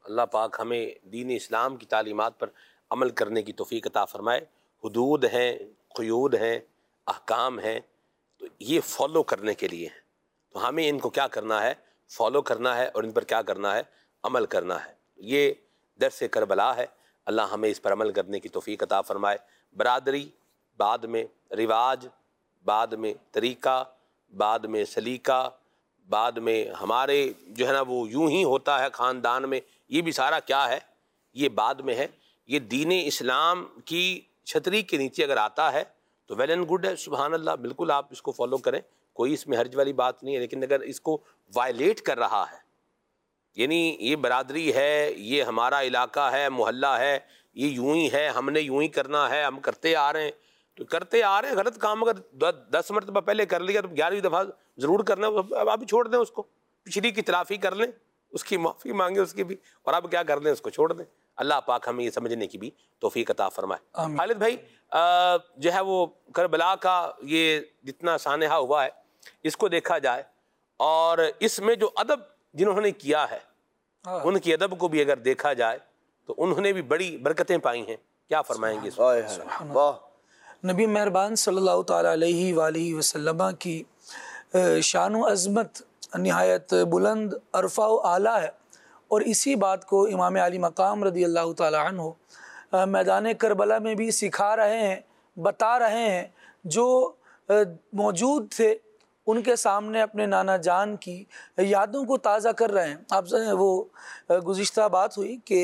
اللہ پاک ہمیں دین اسلام کی تعلیمات پر عمل کرنے کی توفیق عطا فرمائے۔ حدود ہیں، قیود ہیں، احکام ہیں، تو یہ فالو کرنے کے لیے ہیں، تو ہمیں ان کو کیا کرنا ہے؟ فالو کرنا ہے، اور ان پر کیا کرنا ہے؟ عمل کرنا ہے۔ یہ درس کربلا ہے، اللہ ہمیں اس پر عمل کرنے کی توفیق عطا فرمائے۔ برادری بعد میں، رواج بعد میں، طریقہ بعد میں، سلیقہ بعد میں، ہمارے جو ہے نا وہ یوں ہی ہوتا ہے خاندان میں، یہ بھی سارا کیا ہے؟ یہ بعد میں ہے۔ یہ دین اسلام کی چھتری کے نیچے اگر آتا ہے تو ویل اینڈ گڈ ہے، سبحان اللہ، بالکل آپ اس کو فالو کریں، کوئی اس میں حرج والی بات نہیں ہے۔ لیکن اگر اس کو وائلیٹ کر رہا ہے، یعنی یہ برادری ہے، یہ ہمارا علاقہ ہے، محلہ ہے، یہ یوں ہی ہے، ہم نے یوں ہی کرنا ہے، ہم کرتے آ رہے ہیں، تو کرتے آ رہے ہیں غلط کام اگر دس مرتبہ پہلے کر لیا تو گیارہویں دفعہ ضرور کرنا ہے، اب ابھی چھوڑ دیں اس کو، پچھلی کی تلافی کر لیں، اس کی معافی مانگیں اس کی بھی، اور اب کیا کر دیں، اس کو چھوڑ دیں۔ اللہ پاک ہمیں یہ سمجھنے کی بھی توفیق عطا فرمائے۔ خالد بھائی جو ہے وہ کربلا کا یہ جتنا سانحہ ہوا ہے اس کو دیکھا جائے، اور اس میں جو ادب جنہوں نے کیا ہے ان کی ادب کو بھی اگر دیکھا جائے تو انہوں نے بھی بڑی برکتیں پائی ہیں، کیا فرمائیں گے؟ واہ، نبی مہربان صلی اللہ تعالیٰ علیہ وآلہ وسلم کی شان و عظمت نہایت بلند، عرفہ و اعلیٰ ہے، اور اسی بات کو امام علی مقام رضی اللہ تعالیٰ عنہ میدان کربلا میں بھی سکھا رہے ہیں، بتا رہے ہیں۔ جو موجود تھے ان کے سامنے اپنے نانا جان کی یادوں کو تازہ کر رہے ہیں۔ آپ سے وہ گزشتہ بات ہوئی کہ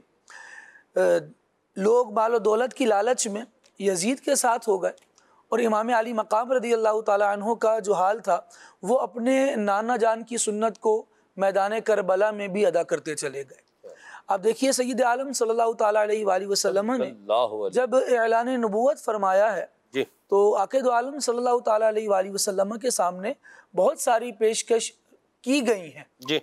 لوگ مال و دولت کی لالچ میں یزید کے ساتھ ہو گئے، اور امام علی مقام رضی اللہ تعالیٰ عنہ کا جو حال تھا وہ اپنے نانا جان کی سنت کو میدان کربلا میں بھی ادا کرتے چلے گئے۔ اب دیکھیے سید عالم صلی اللہ تعالیٰ علیہ وآلہ وسلم نے جب اعلان نبوت فرمایا ہے جی تو عاقد عالم صلی اللہ تعالیٰ علیہ وآلہ وسلم کے سامنے بہت ساری پیشکش کی گئی ہیں۔ جی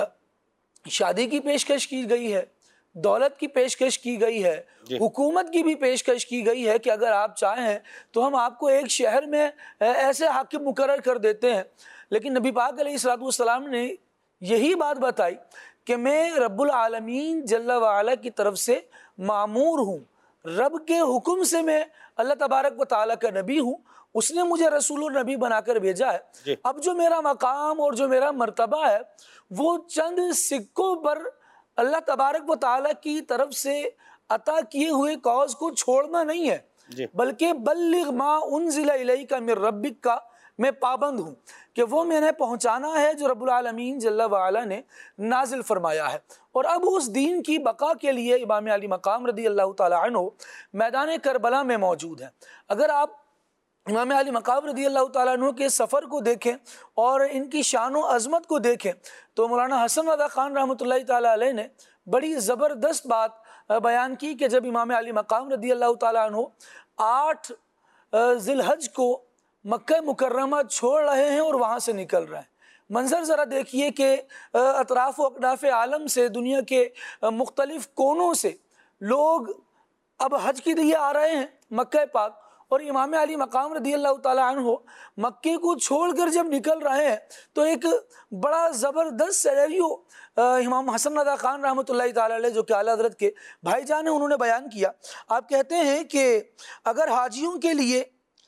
شادی کی پیشکش کی گئی ہے، دولت کی پیشکش کی گئی ہے، حکومت کی بھی پیشکش کی گئی ہے کہ اگر آپ چاہیں تو ہم آپ کو ایک شہر میں ایسے حاکم مقرر کر دیتے ہیں۔ لیکن نبی پاک علیہ الصلوۃ والسلام نے یہی بات بتائی کہ میں رب العالمین جل وعلا کی طرف سے معمور ہوں، رب کے حکم سے میں اللہ تبارک و تعالیٰ کا نبی ہوں، اس نے مجھے رسول اور نبی بنا کر بھیجا ہے۔ اب جو میرا مقام اور جو میرا مرتبہ ہے وہ چند سکوں پر اللہ تبارک و تعالیٰ کی طرف سے عطا کیے ہوئے کاز کو چھوڑنا نہیں ہے، بلکہ بلغ ما انزل الیک من ربک کا میں پابند ہوں کہ وہ میں نے پہنچانا ہے جو رب العالمین جل وعلا نے نازل فرمایا ہے۔ اور اب اس دین کی بقا کے لیے امام علی مقام رضی اللہ تعالیٰ عنہ میدان کربلا میں موجود ہیں۔ اگر آپ امام علی مقام رضی اللہ تعالیٰ عنہ کے سفر کو دیکھیں اور ان کی شان و عظمت کو دیکھیں تو مولانا حسن رضا خان رحمۃ اللہ تعالیٰ علیہ نے بڑی زبردست بات بیان کی کہ جب امام علی مقام رضی اللہ تعالیٰ عنہ آٹھ ذی الحج کو مکہ مکرمہ چھوڑ رہے ہیں اور وہاں سے نکل رہے ہیں، منظر ذرا دیکھیے کہ اطراف و اکناف عالم سے، دنیا کے مختلف کونوں سے لوگ اب حج کے لیے آ رہے ہیں مکہ پاک، اور امام علی مقام رضی اللہ تعالیٰ عنہ مکے کو چھوڑ کر جب نکل رہے ہیں تو ایک بڑا زبردست سینیریو امام حسن رضا خان رحمۃ اللہ تعالیٰ علیہ جو کہ اعلیٰ حضرت کے بھائی جان ہیں انہوں نے بیان کیا۔ آپ کہتے ہیں کہ اگر حاجیوں کے لیے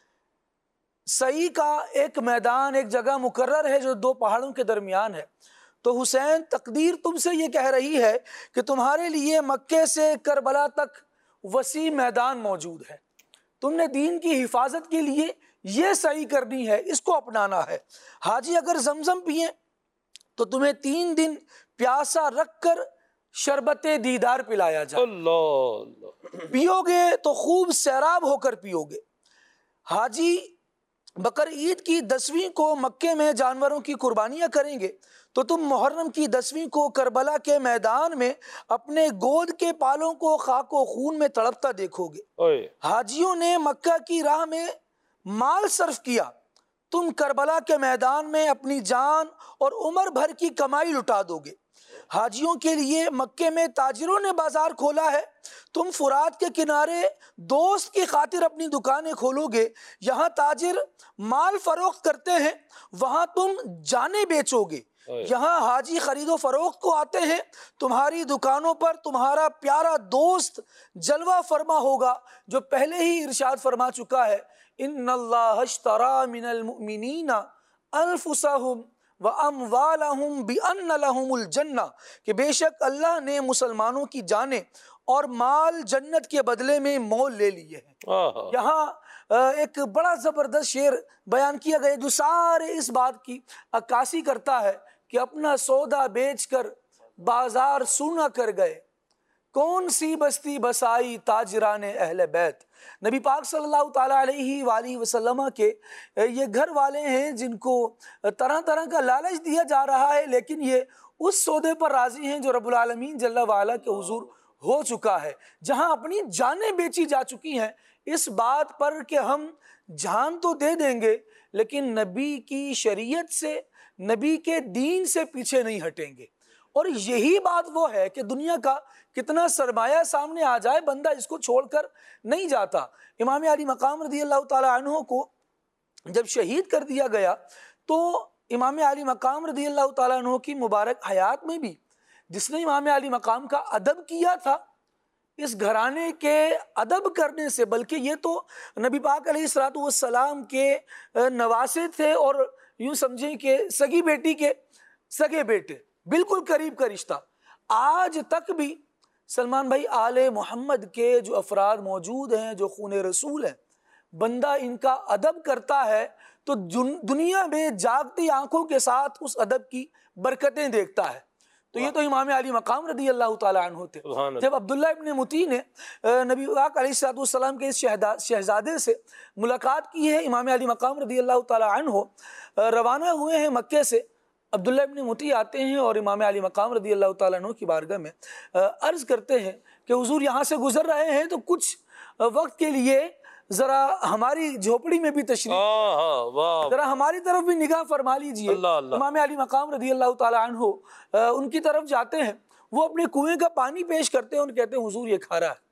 سعی کا ایک میدان، ایک جگہ مقرر ہے جو دو پہاڑوں کے درمیان ہے، تو حسین تقدیر تم سے یہ کہہ رہی ہے کہ تمہارے لیے مکے سے کربلا تک وسیع میدان موجود ہے، تم نے دین کی حفاظت کے لیے یہ سعی کرنی ہے، اس کو اپنانا ہے۔ حاجی اگر زمزم پئیں تو تمہیں تین دن پیاسا رکھ کر شربت دیدار پلایا جائے، اللہ پیو گے تو خوب سیراب ہو کر پیو گے۔ حاجی بقر عید کی دسویں کو مکے میں جانوروں کی قربانیاں کریں گے تو تم محرم کی دسویں کو کربلا کے میدان میں اپنے گود کے پالوں کو خاک و خون میں تڑپتا دیکھو گے۔ حاجیوں نے مکہ کی راہ میں مال صرف کیا، تم کربلا کے میدان میں اپنی جان اور عمر بھر کی کمائی لٹا دو گے۔ حاجیوں کے لیے مکے میں تاجروں نے بازار کھولا ہے، تم فرات کے کنارے دوست کی خاطر اپنی دکانیں کھولو گے، یہاں تاجر مال فروخت کرتے ہیں، وہاں تم جانیں بیچو گے، یہاں حاجی خرید و فروخت کو آتے ہیں، تمہاری دکانوں پر تمہارا پیارا دوست جلوہ فرما ہوگا، جو پہلے ہی ارشاد فرما چکا ہے، ان اللہ اشتری من المؤمنین انفسہم واموالہم بان لہم الجنہ، کہ بے شک اللہ نے مسلمانوں کی جانیں اور مال جنت کے بدلے میں مول لے لیے ہیں۔ یہاں ایک بڑا زبردست شعر بیان کیا گیا جو سارے اس بات کی عکاسی کرتا ہے کہ اپنا سودا بیچ کر بازار سونا کر گئے، کون سی بستی بسائی تاجران اہل بیت۔ نبی پاک صلی اللہ تعالیٰ علیہ وآلہ وسلم کے یہ گھر والے ہیں جن کو طرح طرح کا لالچ دیا جا رہا ہے، لیکن یہ اس سودے پر راضی ہیں جو رب العالمین جل وعلا کے حضور ہو چکا ہے، جہاں اپنی جانیں بیچی جا چکی ہیں اس بات پر کہ ہم جان تو دے دیں گے لیکن نبی کی شریعت سے، نبی کے دین سے پیچھے نہیں ہٹیں گے۔ اور یہی بات وہ ہے کہ دنیا کا کتنا سرمایہ سامنے آ جائے بندہ اس کو چھوڑ کر نہیں جاتا۔ امام علی مقام رضی اللہ تعالیٰ عنہ کو جب شہید کر دیا گیا تو امام علی مقام رضی اللہ تعالیٰ عنہ کی مبارک حیات میں بھی جس نے امام علی مقام کا ادب کیا تھا، اس گھرانے کے ادب کرنے سے، بلکہ یہ تو نبی پاک علیہ الصلوۃ والسلام کے نواسے تھے اور یوں سمجھیں کہ سگی بیٹی کے سگے بیٹے، بالکل قریب کا رشتہ۔ آج تک بھی سلمان بھائی آل محمد کے جو افراد موجود ہیں جو خون رسول ہیں، بندہ ان کا ادب کرتا ہے تو دنیا میں جاگتی آنکھوں کے ساتھ اس ادب کی برکتیں دیکھتا ہے۔ تو یہ تو امام علی مقام رضی اللہ تعالیٰ عنہ تھے۔ جب عبداللہ ابن متی نے نبی پاک علیہ الصلوۃ والسلام کے اس شہزادے سے ملاقات کی ہے، امام علی مقام رضی اللہ تعالیٰ عنہ روانہ ہوئے ہیں مکے سے، عبداللہ ابن متی آتے ہیں اور امام علی مقام رضی اللہ تعالیٰ عنہ کی بارگاہ میں عرض کرتے ہیں کہ حضور یہاں سے گزر رہے ہیں تو کچھ وقت کے لیے ذرا ہماری جھوپڑی میں بھی تشریف، ذرا ہماری طرف بھی نگاہ فرما لیجئے۔ امام علی مقام رضی اللہ تعالیٰ عنہ ان کی طرف جاتے ہیں، وہ اپنے کنویں کا پانی پیش کرتے ہیں اور کہتے ہیں حضور یہ کھارا ہے،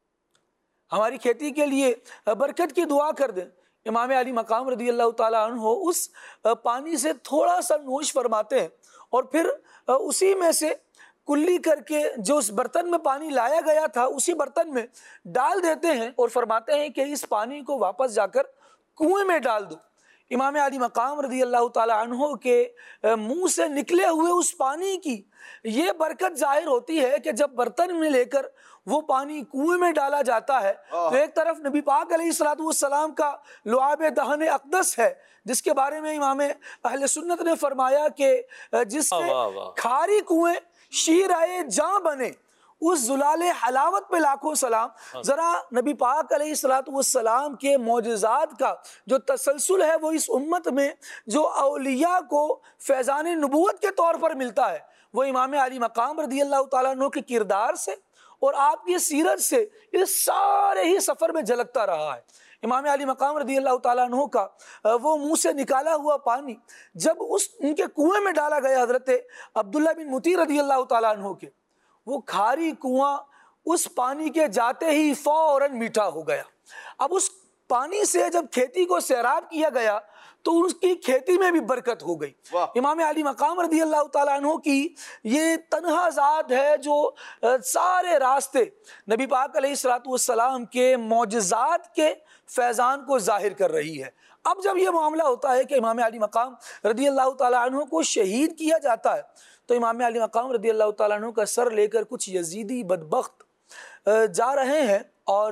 ہماری کھیتی کے لیے برکت کی دعا کر دیں۔ امام علی مقام رضی اللہ تعالیٰ عنہ اس پانی سے تھوڑا سا نوش فرماتے ہیں اور پھر اسی میں سے کلی کر کے جو اس برتن میں پانی لایا گیا تھا اسی برتن میں ڈال دیتے ہیں اور فرماتے ہیں کہ اس پانی کو واپس جا کر کنویں میں ڈال دو۔ امام علی مقام رضی اللہ تعالیٰ عنہ کے منہ سے نکلے ہوئے اس پانی کی یہ برکت ظاہر ہوتی ہے کہ جب برتن میں لے کر وہ پانی کنویں میں ڈالا جاتا ہے تو ایک طرف نبی پاک علیہ الصلوۃ والسلام کا لعاب دہن اقدس ہے جس کے بارے میں امام اہل سنت نے فرمایا کہ جس سے کھاری کنویں شیرائے جاں بنے، اس زلال حلاوت پہ لاکھوں سلام۔ ذرا نبی پاک علیہ الصلوۃ والسلام کے معجزات کا جو تسلسل ہے وہ اس امت میں جو اولیاء کو فیضان نبوت کے طور پر ملتا ہے وہ امام علی مقام رضی اللہ تعالیٰ عنہ کے کردار سے اور آپ کی سیرت سے اس سارے ہی سفر میں جھلکتا رہا ہے۔ امام علی مقام رضی اللہ تعالیٰ عنہ کا وہ منہ سے نکالا ہوا پانی جب اس ان کے کنویں میں ڈالا گیا حضرت عبداللہ بن متی رضی اللہ تعالیٰ عنہ کے، وہ کھاری کنواں اس پانی کے جاتے ہی فوراً میٹھا ہو گیا۔ اب اس پانی سے جب کھیتی کو سیراب کیا گیا تو اس کی کھیتی میں بھی برکت ہو گئی۔ امام علی مقام رضی اللہ تعالیٰ عنہ کی یہ تنہا ذات ہے جو سارے راستے نبی پاک علیہ الصلوۃ والسلام کے معجزات کے فیضان کو ظاہر کر رہی ہے۔ اب جب یہ معاملہ ہوتا ہے کہ امام علی مقام رضی اللہ تعالیٰ عنہ کو شہید کیا جاتا ہے تو امام علی مقام رضی اللہ تعالیٰ عنہ کا سر لے کر کچھ یزیدی بدبخت جا رہے ہیں اور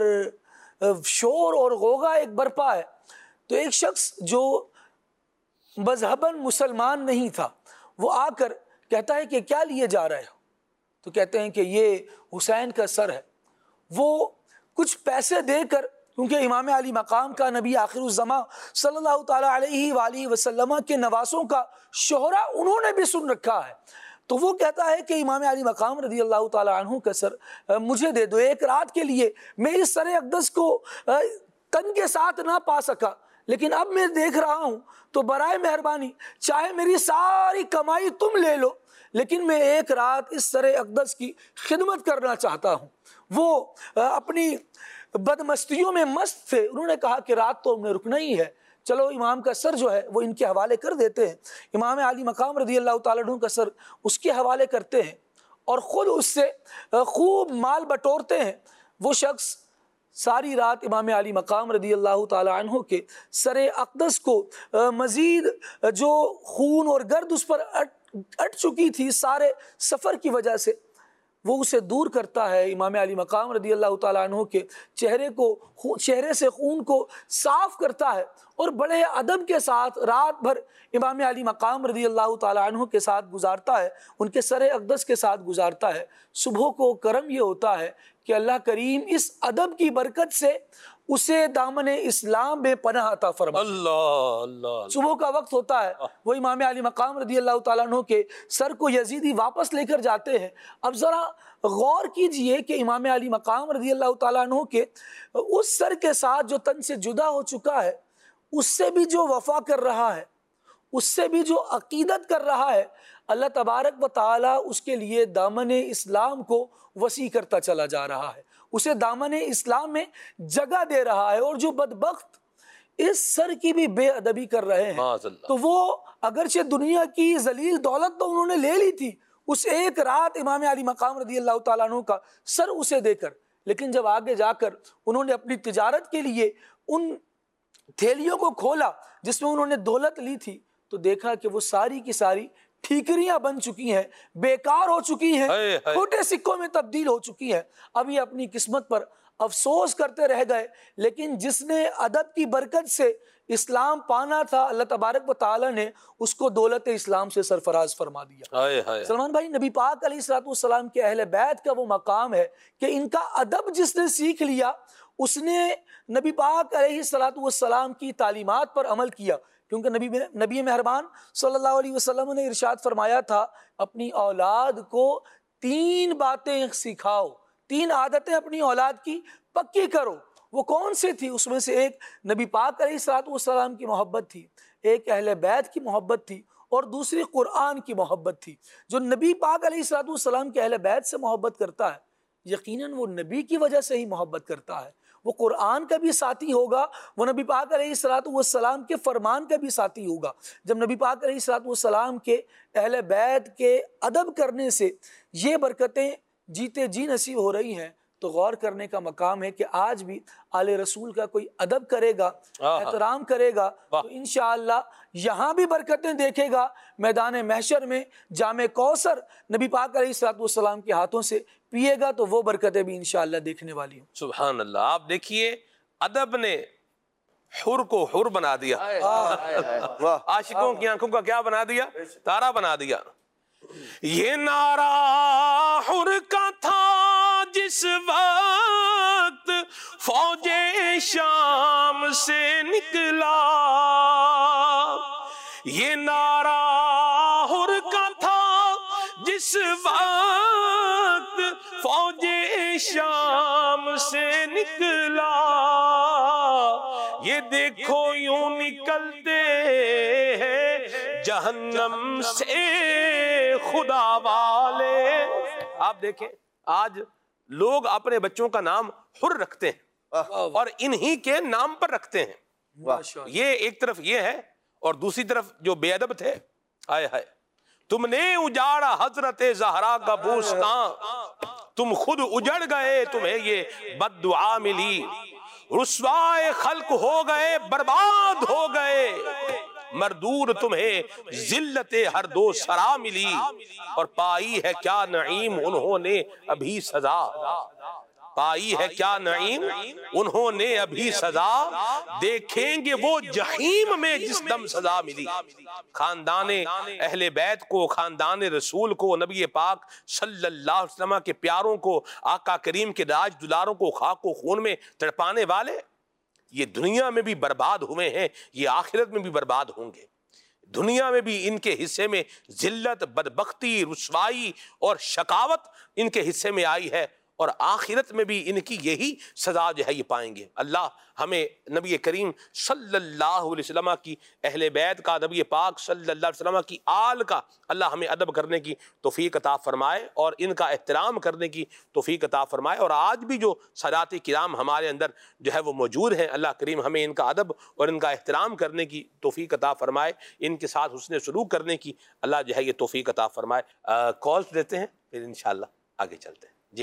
شور اور غوغا ایک برپا ہے، تو ایک شخص جو مذہباً مسلمان نہیں تھا وہ آ کر کہتا ہے کہ کیا لیے جا رہے ہو؟ تو کہتے ہیں کہ یہ حسین کا سر ہے۔ وہ کچھ پیسے دے کر، کیونکہ امام علی مقام کا نبی آخر الزماں صلی اللہ تعالیٰ علیہ وآلہ وسلم کے نواسوں کا شہرہ انہوں نے بھی سن رکھا ہے، تو وہ کہتا ہے کہ امام علی مقام رضی اللہ تعالیٰ عنہ کا سر مجھے دے دو، ایک رات کے لیے میں اس سر اقدس کو تن کے ساتھ نہ پا سکا لیکن اب میں دیکھ رہا ہوں تو برائے مہربانی چاہے میری ساری کمائی تم لے لو، لیکن میں ایک رات اس سر اقدس کی خدمت کرنا چاہتا ہوں۔ وہ اپنی بدمستیوں میں مست تھے، انہوں نے کہا کہ رات تو ہم نے رکنا ہی ہے، چلو امام کا سر جو ہے وہ ان کے حوالے کر دیتے ہیں۔ امام علی مقام رضی اللہ تعالیٰ عنہ کا سر اس کے حوالے کرتے ہیں اور خود اس سے خوب مال بٹورتے ہیں۔ وہ شخص ساری رات امام علی مقام رضی اللہ تعالیٰ عنہ کے سر اقدس کو مزید جو خون اور گرد اس پر اٹ چکی تھی سارے سفر کی وجہ سے، وہ اسے دور کرتا ہے۔ امام علی مقام رضی اللہ تعالیٰ عنہ کے چہرے کو چہرے سے خون کو صاف کرتا ہے اور بڑے ادب کے ساتھ رات بھر امام علی مقام رضی اللہ تعالیٰ عنہ کے ساتھ گزارتا ہے، ان کے سر اقدس کے ساتھ گزارتا ہے۔ صبح کو کرم یہ ہوتا ہے کہ اللہ کریم اس ادب کی برکت سے اسے دامن اسلام میں پناہ عطا فرما۔ اللہ اللہ صبح کا وقت ہوتا ہے، وہ امام علی مقام رضی اللہ تعالیٰ عنہ کے سر کو یزیدی واپس لے کر جاتے ہیں۔ اب ذرا غور کیجئے کہ امام علی مقام رضی اللہ تعالیٰ عنہ کے اس سر کے ساتھ جو تن سے جدا ہو چکا ہے، اس سے بھی جو وفا کر رہا ہے، اس سے بھی جو عقیدت کر رہا ہے، اللہ تبارک و تعالیٰ اس کے لیے دامن اسلام کو وسیع کرتا چلا جا رہا ہے، اسے دامن اسلام میں جگہ دے رہا ہے۔ اور جو بدبخت اس سر کی بھی بے ادبی کر رہے ہیں، تو وہ اگرچہ دنیا کی ذلیل دولت تو انہوں نے لے لی تھی اس ایک رات امام علی مقام رضی اللہ تعالیٰ عنہ کا سر اسے دے کر، لیکن جب آگے جا کر انہوں نے اپنی تجارت کے لیے ان تھیلیوں کو کھولا جس میں انہوں نے دولت لی تھی، تو دیکھا کہ وہ ساری کی ساری ٹھیکریاں بن چکی ہیں، بیکار ہو چکی ہیں، چھوٹے سکوں میں تبدیل ہو چکی ہیں۔ اب یہ اپنی قسمت پر افسوس کرتے رہ گئے، لیکن جس نے ادب کی برکت سے اسلام پانا تھا، اللہ تبارک و تعالی نے اس کو دولت اسلام سے سرفراز فرما دیا۔ سلمان بھائی، نبی پاک علیہ الصلوۃ والسلام کے اہل بیت کا وہ مقام ہے کہ ان کا ادب جس نے سیکھ لیا، اس نے نبی پاک علیہ الصلوۃ والسلام کی تعلیمات پر عمل کیا، کیونکہ نبی نبی مہربان صلی اللہ علیہ وسلم نے ارشاد فرمایا تھا، اپنی اولاد کو تین باتیں سکھاؤ، تین عادتیں اپنی اولاد کی پکی کرو۔ وہ کون سے تھی؟ اس میں سے ایک نبی پاک علیہ الصلوۃ والسلام کی محبت تھی، ایک اہل بیت کی محبت تھی، اور دوسری قرآن کی محبت تھی۔ جو نبی پاک علیہ الصلوۃ والسلام کے اہل بیت سے محبت کرتا ہے، یقیناً وہ نبی کی وجہ سے ہی محبت کرتا ہے، وہ قرآن کا بھی ساتھی ہوگا، وہ نبی پاک علیہ الصلوۃ والسلام کے فرمان کا بھی ساتھی ہوگا۔ جب نبی پاک علیہ الصلوۃ والسلام کے اہل بیت کے ادب کرنے سے یہ برکتیں جیتے جی نصیب ہو رہی ہیں، تو غور کرنے کا مقام ہے کہ آج بھی آل رسول کا کوئی ادب کرے گا، احترام کرے گا، تو انشاءاللہ یہاں بھی برکتیں دیکھے گا، میدان محشر میں جام کوثر نبی پاک علیہ الصلوۃ والسلام کے ہاتھوں سے پیے گا، تو وہ برکتیں بھی انشاءاللہ دیکھنے والی ہوں۔ سبحان اللہ۔ آپ دیکھیے، ادب نے حر کو حر بنا دیا، عاشقوں کی آنکھوں کا کیا بنا دیا؟ تارا بنا دیا۔ یہ نعرہ حر کا تھا جس وقت فوج شام سے نکلا، یہ نعرہ حر کا تھا جس وقت فوج شام سے نکلا، یہ دیکھو یوں نکلتے ہیں جہنم سے خدا والے۔ آپ دیکھیں، آج لوگ اپنے بچوں کا نام حر رکھتے ہیں اور انہی کے نام پر رکھتے ہیں۔ یہ ایک طرف یہ ہے، اور دوسری طرف جو بے ادب تھے، آئے ہائے، تم نے اجاڑا حضرت زہرا کا بوستان، تم خود اجڑ گئے، تمہیں یہ بد دعا ملی، رسوائے خلق ہو گئے، برباد ہو گئے، مردور تمہیں ذلت ہر دو سرا ملی، اور پائی ہے کیا نعیم انہوں نے ابھی سزا، پائی ہے کیا نعیم انہوں نے ابھی سزا، دیکھیں گے وہ جہیم میں جس دم سزا ملی۔ خاندان اہل بیت کو، خاندان رسول کو، نبی پاک صلی اللہ علیہ وسلم کے پیاروں کو، آقا کریم کے راج دلاروں کو خاک و خون میں تڑپانے والے، یہ دنیا میں بھی برباد ہوئے ہیں، یہ آخرت میں بھی برباد ہوں گے۔ دنیا میں بھی ان کے حصے میں ذلت، بدبختی، رسوائی اور شقاوت ان کے حصے میں آئی ہے، اور آخرت میں بھی ان کی یہی سزا جو ہے یہ پائیں گے۔ اللہ ہمیں نبی کریم صلی اللہ علیہ وسلم کی اہل بیت کا، نبی پاک صلی اللہ علیہ وسلم کی آل کا اللہ ہمیں ادب کرنے کی توفیق عطا فرمائے اور ان کا احترام کرنے کی توفیق عطا فرمائے۔ اور آج بھی جو سادات کرام ہمارے اندر جو ہے وہ موجود ہیں، اللہ کریم ہمیں ان کا ادب اور ان کا احترام کرنے کی توفیق عطا فرمائے، ان کے ساتھ حسن سلوک کرنے کی اللہ جو ہے یہ توفیق عطا فرمائے۔ کالز دیتے ہیں پھر انشاءاللہ آگے چلتے ہیں۔ جی،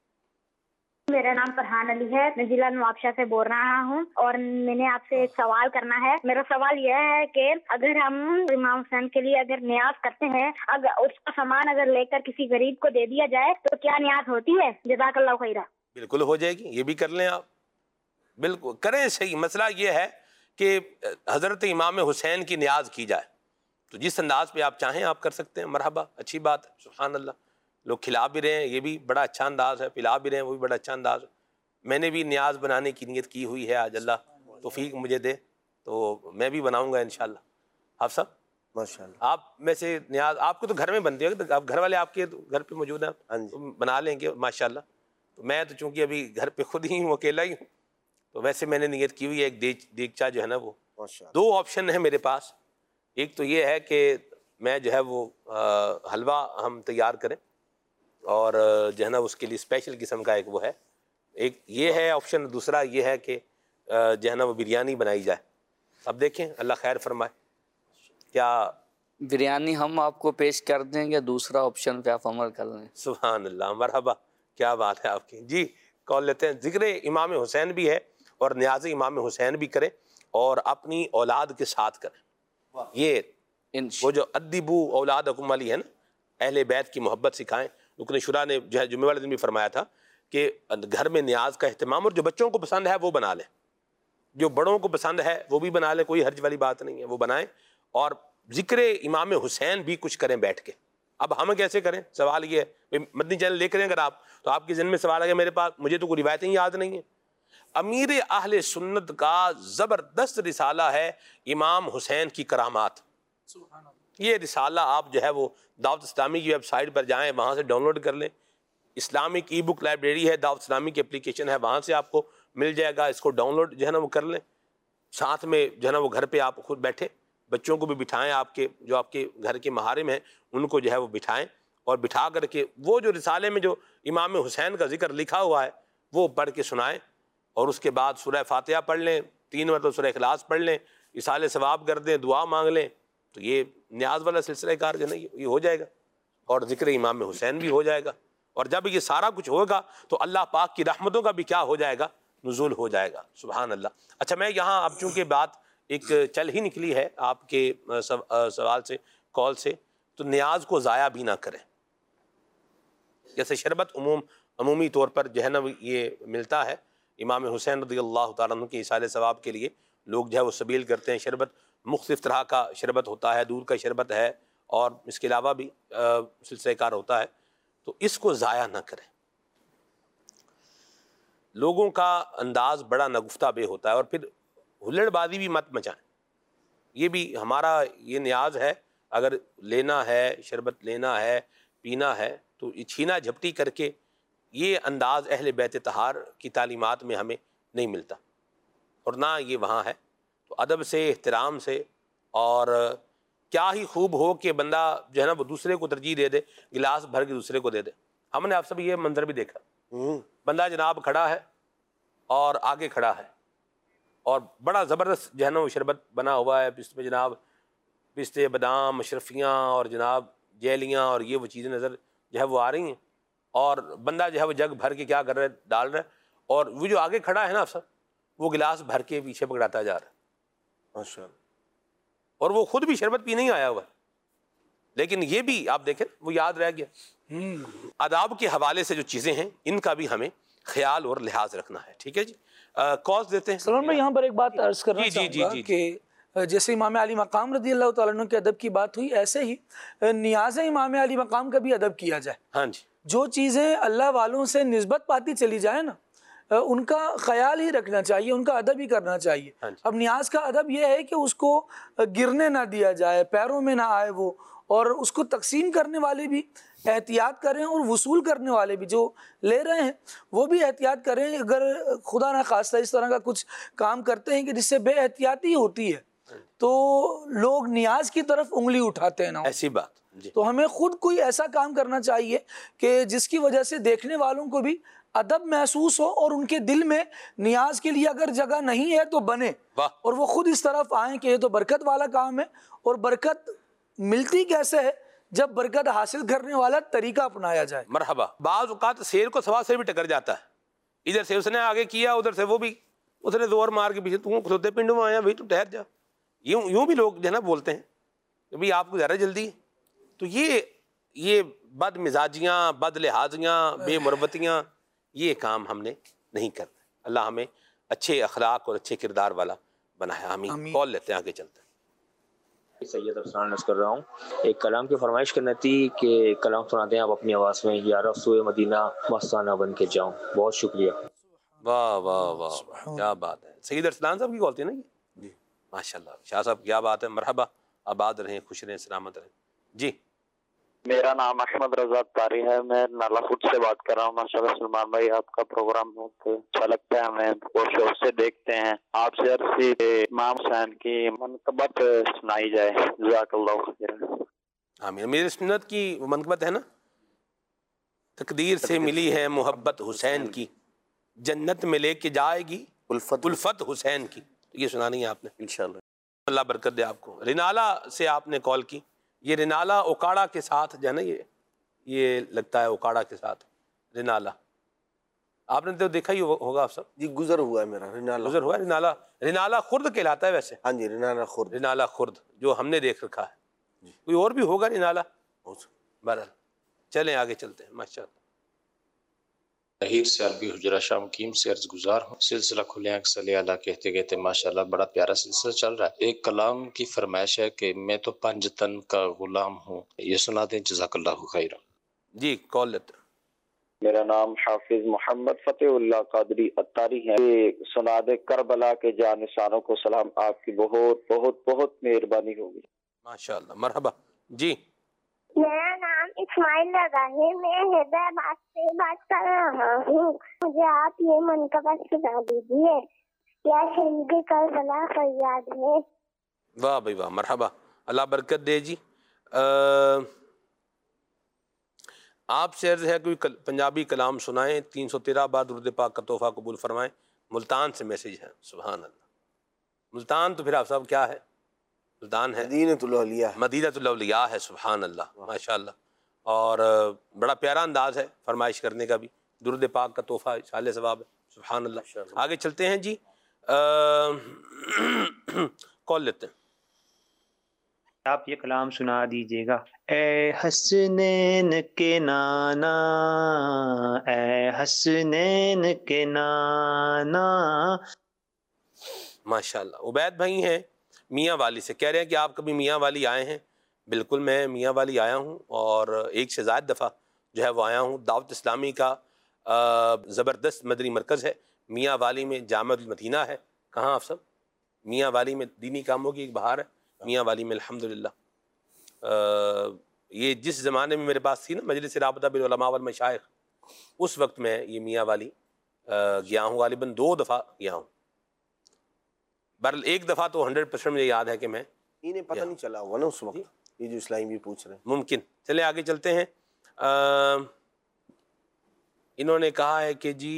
میرا نام فرحان علی ہے، میں ضلع نوابشاہ سے بول رہا ہوں اور میں نے آپ سے ایک سوال کرنا ہے۔ میرا سوال یہ ہے کہ اگر ہم امام حسین کے لیے اگر نیاز کرتے ہیں، اگر اس کا سامان اگر لے کر کسی غریب کو دے دیا جائے تو کیا نیاز ہوتی ہے؟ جزاک اللہ خیرہ۔ بالکل ہو جائے گی، یہ بھی کر لیں آپ، بالکل کریں، صحیح۔ مسئلہ یہ ہے کہ حضرت امام حسین کی نیاز کی جائے تو جس انداز پہ آپ چاہیں آپ کر سکتے ہیں، مرحبا، اچھی بات ہے، سبحان اللہ۔ لوگ کھلا بھی رہے ہیں، یہ بھی بڑا اچھا انداز ہے، پلا بھی رہے ہیں، وہ بھی بڑا اچھا انداز ہے۔ میں نے بھی نیاز بنانے کی نیت کی ہوئی ہے، آج اللہ توفیق مجھے دے تو میں بھی بناؤں گا انشاءاللہ۔ آپ صاحب ماشاءاللہ، آپ میں سے نیاز آپ کو تو گھر میں بنتی ہے، آپ گھر والے آپ کے گھر پہ موجود ہیں، تو بنا لیں گے ماشاءاللہ۔ تو میں تو چونکہ ابھی گھر پہ خود ہی ہوں، اکیلا ہی ہوں، تو ویسے میں نے نیت کی ہوئی ہے ایک دیگچا جو ہے نا وہ، دو آپشن ہیں میرے پاس۔ ایک تو یہ ہے کہ میں جو ہے وہ حلوہ ہم تیار کریں اور جو ہے نا اس کے لیے اسپیشل قسم کا ایک وہ ہے، ایک یہ ہے آپشن۔ دوسرا یہ ہے کہ جو ہے نا وہ بریانی بنائی جائے۔ اب دیکھیں اللہ خیر فرمائے، کیا بریانی ہم آپ کو پیش کر دیں گے، دوسرا آپشن پہ آپ عمل کر لیں۔ سبحان اللہ، مرحبا، کیا بات ہے آپ کی۔ جی کال لیتے ہیں۔ ذکر امام حسین بھی ہے اور نیاز امام حسین بھی کریں اور اپنی اولاد کے ساتھ کریں۔ یہ وہ جو ادبو اولادکم والی ہے نا، اہل بیت کی محبت سکھائیں۔ رکن شورا نے جو ہے جمعہ والے دن بھی فرمایا تھا کہ گھر میں نیاز کا اہتمام، اور جو بچوں کو پسند ہے وہ بنا لیں، جو بڑوں کو پسند ہے وہ بھی بنا لیں، کوئی حرج والی بات نہیں ہے، وہ بنائیں۔ اور ذکر امام حسین بھی کچھ کریں بیٹھ کے۔ اب ہم کیسے کریں؟ سوال یہ ہے، مدنی چینل لے کریں اگر آپ تو آپ کے ذہن میں سوال ہے، میرے پاس مجھے تو کوئی روایتیں یاد نہیں ہیں۔ امیر اہل سنت کا زبردست رسالہ ہے امام حسین کی کرامات۔ یہ رسالہ آپ جو ہے وہ دعوت اسلامی کی ویب سائٹ پر جائیں، وہاں سے ڈاؤن لوڈ کر لیں۔ اسلامک ای بک لائبریری ہے، دعوت اسلامی کی اپلیکیشن ہے، وہاں سے آپ کو مل جائے گا، اس کو ڈاؤن لوڈ جو ہے نا وہ کر لیں۔ ساتھ میں جو ہے نا وہ گھر پہ آپ خود بیٹھے، بچوں کو بھی بٹھائیں، آپ کے جو آپ کے گھر کے محارم ہیں ان کو جو ہے وہ بٹھائیں، اور بٹھا کر کے وہ جو رسالے میں جو امام حسین کا ذکر لکھا ہوا ہے وہ پڑھ کے سنائیں، اور اس کے بعد سورہ فاتحہ پڑھ لیں، تین مرتبہ سورہ اخلاص پڑھ لیں، اصال ثواب کر دیں، دعا مانگ لیں، تو یہ نیاز والا سلسلہ کار جو ہے نا یہ ہو جائے گا، اور ذکر امام حسین بھی ہو جائے گا۔ اور جب یہ سارا کچھ ہوگا تو اللہ پاک کی رحمتوں کا بھی کیا ہو جائے گا؟ نزول ہو جائے گا، سبحان اللہ۔ اچھا، میں یہاں اب چونکہ بات ایک چل ہی نکلی ہے آپ کے سوال سے، کال سے، تو نیاز کو ضائع بھی نہ کریں۔ جیسے شربت عموم عمومی طور پر جو ہے نا یہ ملتا ہے، امام حسین رضی اللہ تعالیٰ عنہ کے اصال ثواب کے لیے لوگ جو ہے وہ سبیل کرتے ہیں۔ شربت مختلف طرح کا شربت ہوتا ہے، دودھ کا شربت ہے اور اس کے علاوہ بھی سلسلہ کار ہوتا ہے، تو اس کو ضائع نہ کریں۔ لوگوں کا انداز بڑا نگفتہ بے ہوتا ہے، اور پھر ہلڑ بازی بھی مت مچائیں۔ یہ بھی ہمارا یہ نیاز ہے، اگر لینا ہے، شربت لینا ہے، پینا ہے، تو یہ چھینا جھپٹی کر کے یہ انداز اہل بیت طہار کی تعلیمات میں ہمیں نہیں ملتا، اور نہ یہ وہاں ہے۔ تو ادب سے، احترام سے، اور کیا ہی خوب ہو کہ بندہ جو ہے نا وہ دوسرے کو ترجیح دے دے، گلاس بھر کے دوسرے کو دے دے۔ ہم نے آپ سب یہ منظر بھی دیکھا، بندہ جناب کھڑا ہے اور آگے کھڑا ہے، اور بڑا زبردست جو ہے نا وہ شربت بنا ہوا ہے، اس میں جناب پستے، بادام، اشرفیاں اور جناب جیلیاں اور یہ وہ چیزیں نظر جو ہے وہ آ رہی ہیں، اور بندہ جو ہے وہ جگ بھر کے کیا کر رہا ہے، ڈال رہا ہے، اور وہ جو آگے کھڑا ہے نا افسر، وہ گلاس بھر کے پیچھے پکڑاتا جا رہا ہے، ماشاءاللہ، اور وہ خود بھی شربت پینے ہی آیا ہوا ہے، لیکن یہ بھی آپ دیکھیں وہ یاد رہ گیا۔ آداب کے حوالے سے جو چیزیں ہیں ان کا بھی ہمیں خیال اور لحاظ رکھنا ہے، ٹھیک ہے جی۔ کالز دیتے ہیں۔ سلمان بھائی، یہاں پر ایک بات عرض کرنا جی جی چاہوں گا جی کہ جیسے امام علی مقام رضی اللہ تعالیٰ عنہ کے ادب کی بات ہوئی، ایسے ہی نیاز امام علی مقام کا بھی ادب کیا جائے۔ ہاں جی، جو چیزیں اللہ والوں سے نسبت پاتی چلی جائے نا، ان کا خیال ہی رکھنا چاہیے، ان کا ادب ہی کرنا چاہیے۔ اب نیاز کا ادب یہ ہے کہ اس کو گرنے نہ دیا جائے، پیروں میں نہ آئے وہ، اور اس کو تقسیم کرنے والے بھی احتیاط کریں، اور وصول کرنے والے بھی جو لے رہے ہیں وہ بھی احتیاط کریں۔ اگر خدا نہ خواستہ اس طرح کا کچھ کام کرتے ہیں کہ جس سے بے احتیاطی ہوتی ہے تو لوگ نیاز کی طرف انگلی اٹھاتے ہیں نا، ایسی بات جی۔ تو ہمیں خود کوئی ایسا کام کرنا چاہیے کہ جس کی وجہ سے دیکھنے والوں کو بھی ادب محسوس ہو، اور ان کے دل میں نیاز کے لیے اگر جگہ نہیں ہے تو بنے، اور وہ خود اس طرف آئیں کہ یہ تو برکت والا کام ہے۔ اور برکت ملتی کیسے ہے؟ جب برکت حاصل کرنے والا طریقہ اپنایا جائے۔ مرحبا۔ بعض اوقات شیر کو سوا سے بھی ٹکر جاتا ہے، ادھر سے اس نے آگے کیا، ادھر سے وہ بھی، اس نے زور مار کے پیچھے، تم خودے پنڈوں میں آیا بھائی تو ٹھہر جا، یوں یوں بھی لوگ جو ہے نا بولتے ہیں کہ بھائی آپ کو زیادہ جلدی ہے۔ تو یہ یہ بد مزاجیاں، بد لحاظیاں، بے مروتیاں، یہ کام ہم نے نہیں کرنا۔ اللہ ہمیں اچھے اخلاق اور اچھے کردار والا بنایا، آمین۔ کال لیتے ہیں، آگے چلتے ہیں۔ سید افسان نس کر رہا ہوں، ایک کلام کی فرمائش کرنا تھی کہ کلام سناتے ہیں آپ اپنی آواز میں، یا رب سوئے مدینہ مستانہ بن کے جاؤں۔ بہت شکریہ۔ واہ واہ واہ، کیا بات ہے۔ سید ارسلان صاحب کی کال تھی نا یہ؟ جی ماشاء اللہ، شاہ صاحب کیا بات ہے۔ مرحبا، آباد رہیں، خوش رہیں، سلامت رہیں۔ جی میرا نام احمد رضا تاری ہے، میں نالا فوڈ سے بات کر رہا ہوں۔ ماشاء اللہ سلمان بھائی، آپ کا پروگرام بہت اچھا لگتا ہے، ہمیں بہت شوق سے دیکھتے ہیں۔ آپ سے عرض سی امام حسین کی منقبت سنائی جائے، جزاک اللہ خیر۔ آمین۔ میری سنت کی منقبت ہے نا، تقدیر سے ملی ہے محبت حسین کی، جنت میں لے کے جائے گی الفت الفت حسین کی۔ یہ سنانی ہے آپ نے انشاءاللہ، اللہ برکت دے آپ کو۔ رنالہ سے آپ نے کال کی، یہ رنالہ اوکاڑا کے ساتھ جو ہے نا، یہ یہ لگتا ہے اوکاڑا کے ساتھ رنالہ، آپ نے تو دیکھا ہی ہوگا آپ سب۔ جی گزر ہوا ہے میرا رنالہ، گزر ہوا ہے رنالہ۔ رنالہ خرد کہلاتا ہے ویسے۔ ہاں جی، رنالہ خرد، رنالہ خرد جو ہم نے دیکھ رکھا ہے، کوئی اور بھی ہوگا رنالہ، بہرحال چلیں آگے چلتے ہیں۔ ماشاءاللہ۔ طہیر سے عربی حجرہ شاہ مقیم سے عرض گزار ہوں، سلسلہ کھلے آنکھ صلی اللہ کہتے کہتے ماشاءاللہ بڑا پیارا سلسلہ چل رہا ہے۔ ایک کلام کی فرمائش ہے کہ میں تو پنجتن کا غلام ہوں، یہ سنا دیں، جزاک اللہ خیر۔ جی کال لیتے ہیں۔ میرا نام حافظ محمد فتح اللہ قادری اتاری ہے، سنا دے کربلا کے جانشانوں کو سلام، آپ کی بہت بہت بہت مہربانی ہوگی۔ ماشاءاللہ، مرحبا۔ جی میرا نام اسماعیل لگا ہے، میں حیدرآباد سے بات کر رہا ہوں، مجھے آپ یہ منقبت سنا دیجیے، یا شہید کربلا فریاد ہے۔ واہ بھائی واہ، مرحبا، اللہ برکت دے جی۔ آپ سے عرض ہے کوئی پنجابی کلام سنائیں، تین سو تیرہ بعد درود پاک کا تحفہ قبول فرمائیں۔ ملتان سے میسیج ہے، سبحان اللہ۔ ملتان تو پھر آپ صاحب کیا ہے؟ ملتان ہے مدینۃ الاولیاء، مدینۃ الاولیاء ہے، سبحان اللہ، ماشاءاللہ۔ اور بڑا پیارا انداز ہے فرمائش کرنے کا بھی، درود پاک کا تحفہ صالح ثواب ہے، سبحان اللہ۔ آگے چلتے ہیں جی، کال لیتے ہیں۔ آپ یہ کلام سنا دیجیے گا۔ اے حسنین کے نانا، اے حسنین کے نانا۔ ماشاءاللہ۔ عبید بھائی ہیں میاں والی سے، کہہ رہے ہیں کہ آپ کبھی میاں والی آئے ہیں؟ بالکل، میں میاں والی آیا ہوں، اور ایک سے زائد دفعہ جو ہے وہ آیا ہوں۔ دعوت اسلامی کا زبردست مدنی مرکز ہے میاں والی میں، جامع المدینہ ہے۔ کہاں آپ سب؟ میاں والی میں دینی کاموں کی ایک بہار ہے میاں والی میں، الحمدللہ۔ یہ جس زمانے میں میرے پاس تھی نا مجلس رابطہ بالعلماء والمشائخ، اس وقت میں یہ میاں والی گیا ہوں، غالباً دو دفعہ گیا ہوں۔ بہرحال ایک دفعہ تو ہنڈریڈ پرسینٹ مجھے یاد ہے کہ میں، انہیں پتہ نہیں چلا ہوا نا اس وقت، یہ جو اسلام بھی پوچھ رہے ہیں، ممکن۔ چلے آگے چلتے ہیں۔ انہوں نے کہا ہے کہ جی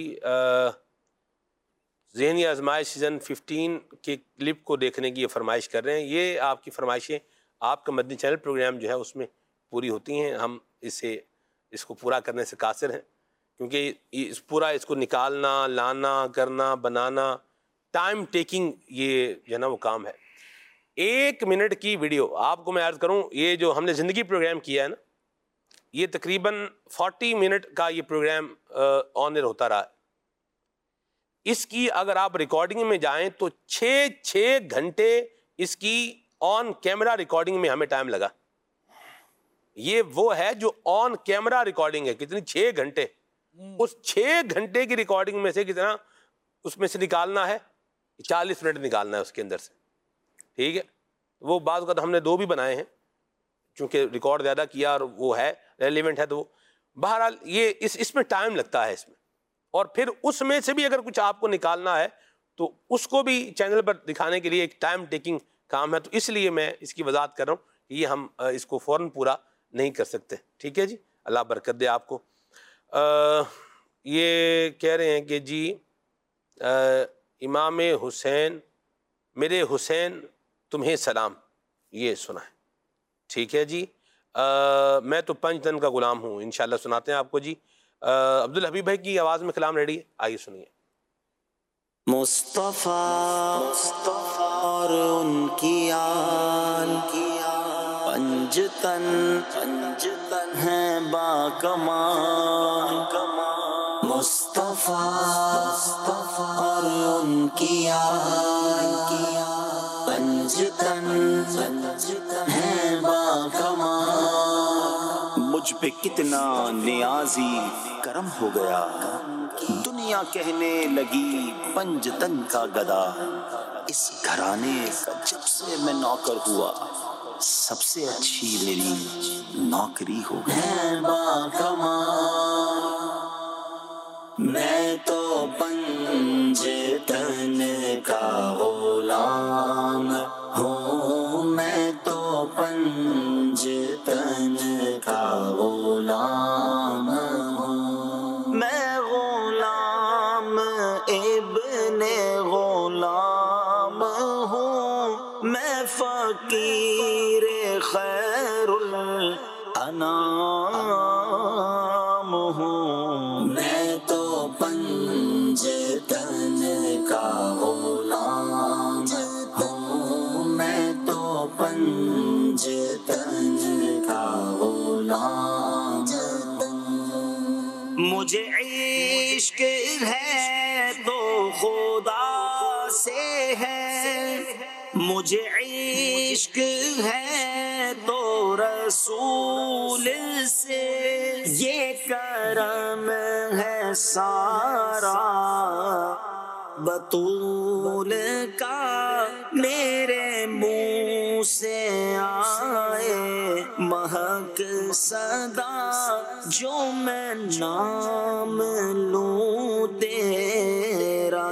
ذہنی آزمائش سیزن ففٹین کے کلپ کو دیکھنے کی یہ فرمائش کر رہے ہیں۔ یہ آپ کی فرمائشیں آپ کا مدنی چینل پروگرام جو ہے اس میں پوری ہوتی ہیں، ہم اسے اس کو پورا کرنے سے قاصر ہیں، کیونکہ اس پورا اس کو نکالنا، لانا، کرنا، بنانا، ٹائم ٹیکنگ یہ جو ہے نا وہ کام ہے۔ ایک منٹ کی ویڈیو آپ کو میں عرض کروں، یہ جو ہم نے زندگی پروگرام کیا ہے نا، یہ تقریباً فورٹی منٹ کا یہ پروگرام آن ایئر ہوتا رہا ہے۔ اس کی اگر آپ ریکارڈنگ میں جائیں تو چھ چھ گھنٹے اس کی آن کیمرہ ریکارڈنگ میں ہمیں ٹائم لگا۔ یہ وہ ہے جو آن کیمرہ ریکارڈنگ ہے، کتنی؟ چھ گھنٹے۔ اس چھ گھنٹے کی ریکارڈنگ میں سے کتنا اس میں سے نکالنا ہے؟ چالیس منٹ نکالنا ہے اس کے اندر سے. ٹھیک ہے, وہ بعض اوقات ہم نے دو بھی بنائے ہیں چونکہ ریکارڈ زیادہ کیا اور وہ ہے ریلیونٹ ہے, تو بہرحال یہ اس اس میں ٹائم لگتا ہے اس میں. اور پھر اس میں سے بھی اگر کچھ آپ کو نکالنا ہے تو اس کو بھی چینل پر دکھانے کے لیے ایک ٹائم ٹیکنگ کام ہے, تو اس لیے میں اس کی وضاحت کر رہا ہوں کہ یہ ہم اس کو فوراً پورا نہیں کر سکتے. ٹھیک ہے جی, اللہ برکت دے آپ کو. آ, یہ کہہ رہے ہیں کہ جی آ, امام حسین میرے حسین تمہیں سلام, یہ سنا ہے. ٹھیک ہے جی, آ, میں تو پنج تن کا غلام ہوں, انشاءاللہ سناتے ہیں آپ کو جی. عبدالحبیب بھائی کی آواز میں کلام ریڈی ہے, آئیے سنیے. مصطفیٰ اور ان کی آل پنج تن پنج تن ہیں با کمال. مصطفیٰ اور ان کی آل پنج تن پنج تن ہیں با کمال. مجھ پہ کتنا نیازی کرم ہو گیا, دنیا کہنے لگی پنجتن کا گدا. اس گھرانے کا جب سے میں نوکر ہوا, سب سے اچھی میری نوکری ہو گئی. میں تو پنجتن کا غلام ہوں, میں تو پنجتن کا غلام ہوں. میں غلام ابن غلام ہوں, میں فقیر خیر الانام ہوں. میں تو پنجتن کا غلام ہوں, میں تو پنجتن کا غلام. مجھے عشق ہے تو خدا سے ہے, مجھے عشق ہے تو رسول سے. یہ کرم ہے سارا بطول کا, میرے منہ سے آئے مہک صدا. جو میں نام لوں تیرا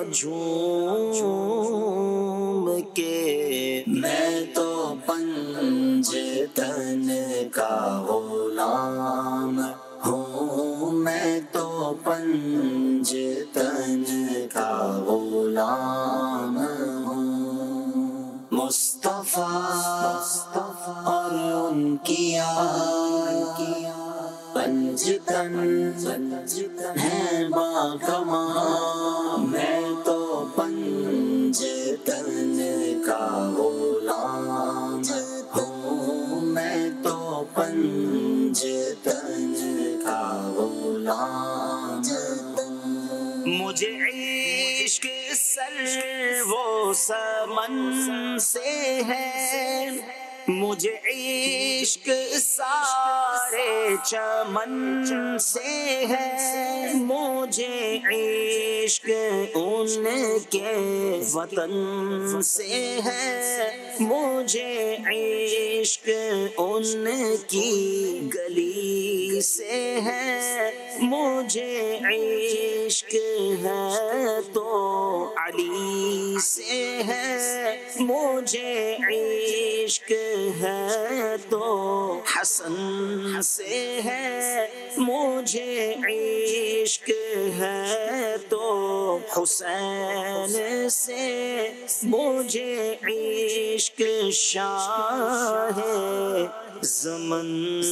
جھوم کے, میں تو پنجتن کا غلام ہوں, میں تو پنجتن کا غلام ہوں. مصطفیٰ اور ان کی آل پنجتن ہیں با کمال. میں تو پنجتن کا غلام ہوں, میں تو پنجتن کا غلام. مجھے عشق سر و سمن سے ہے, مجھے عشق سارے چمن سے ہے, مجھے عشق ان کے وطن سے ہے, مجھے عشق ان کی گلی سے ہے, مجھے عشق ہے تو علی سے ہے, مجھے عشق ہے تو حسن سے ہے, مجھے عشق ہے تو حسین سے, مجھے عشق شاہ زمن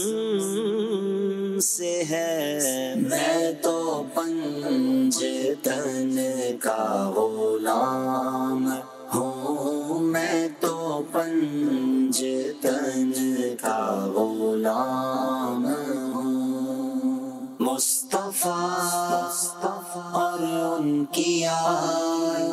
سے ہے. میں تو پنجتن کا غلام ہوں, میں تو پنجتن کا غلام ہوں. مصطفیٰ اور ان کی آل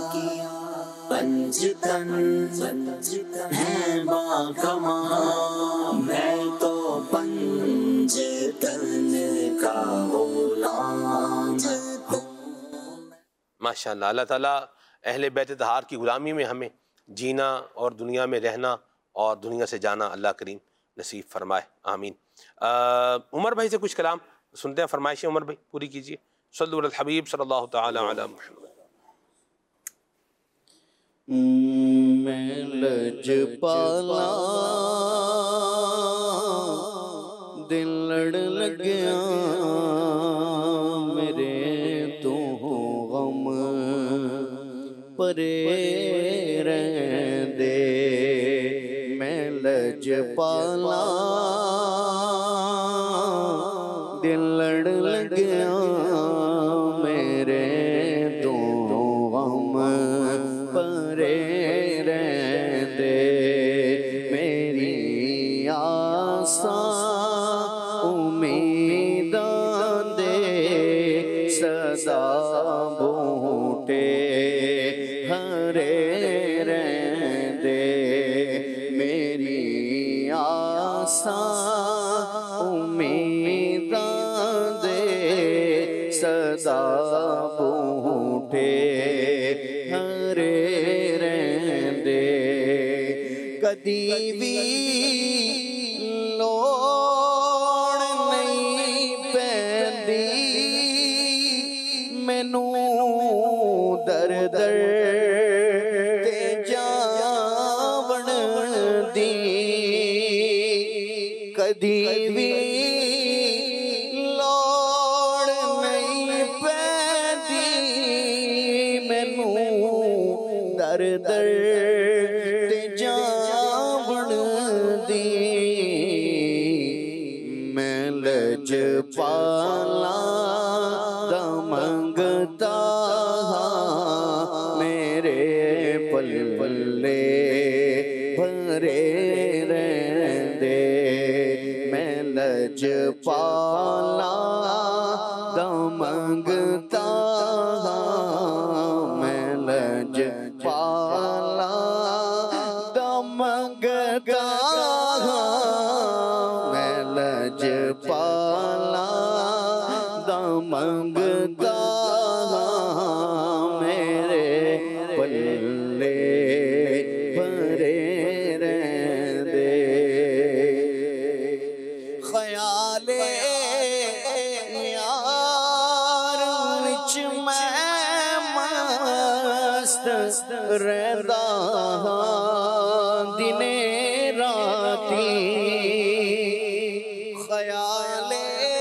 پنجتن ہیں با کمال. میں تو پنجتن کا غلام ماشاءاللہ اللہ تعالیٰ اہل بیت طہار کی غلامی میں ہمیں جینا اور دنیا میں رہنا اور دنیا سے جانا اللہ کریم نصیب فرمائے، آمین۔ عمر بھائی سے کچھ کلام سنتے ہیں، فرمائشیں عمر بھائی پوری کیجیے۔ صلو علی الحبیب صلی اللہ تعالی علی محمد۔ میں لج پالا دل لڑ لگیا میرے تو غم پرے رہندے، میں لج پالا دل لڑ لگیا میرے تو غم پرے رہندے، میری آساں امیداں دے سدا بوٹے ہرے رہندے، میری آساں امیداں دے سدا بوٹے ہرے رہندے، کدی بھی لوڑ نہیں پیندی مینوں در در تے جاون دی، کدی بھی لوڑ نہیں پیندی مینوں در در تے جاون دی، میں لج پالا دا منگتا میرے پل پلے بھرے رہندے، میں لج پالا دا منگتا میں لج پالا دا منگتا میں لج پالا دا منگتا میرے پلے بھرے رہندے، خیال یار وچ میں مست رہندا دنے راتی، خیال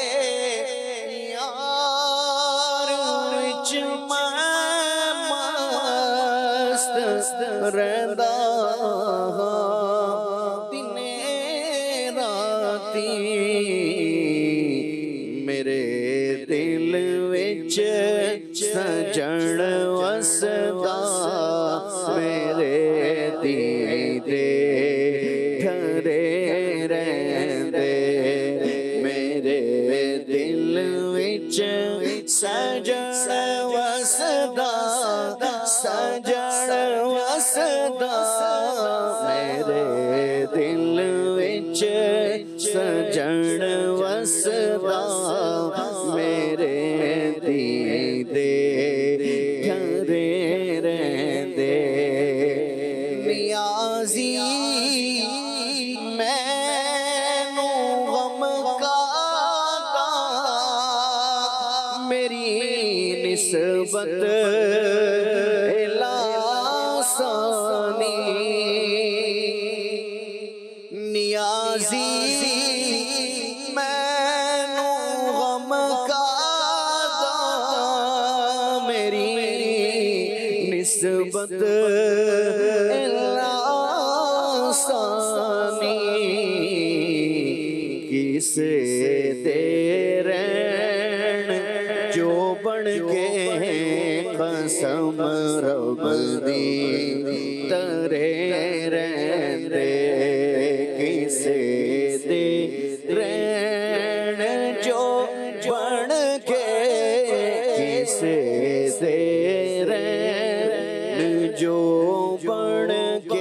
یار وچ میں مست رہندا دنے راتی، میرے دل وچ سجن وسدا میرے دیدے ٹھرے رہندے، میرے دل وچ سجن وسدا سجن وسدا میرے دل وچ سجن وسدا میرے دیدے ٹھرے رہندے، نیازی مینوں غم کادا میری نسبت لاسانی، نیازی مینوں غم کادا میری نسبت لاسانی، کسے دے رہن جو بن کے قسم رب دی ترے رہندے، کسے دے رہن جو بن کے کسے دے رہن جو بن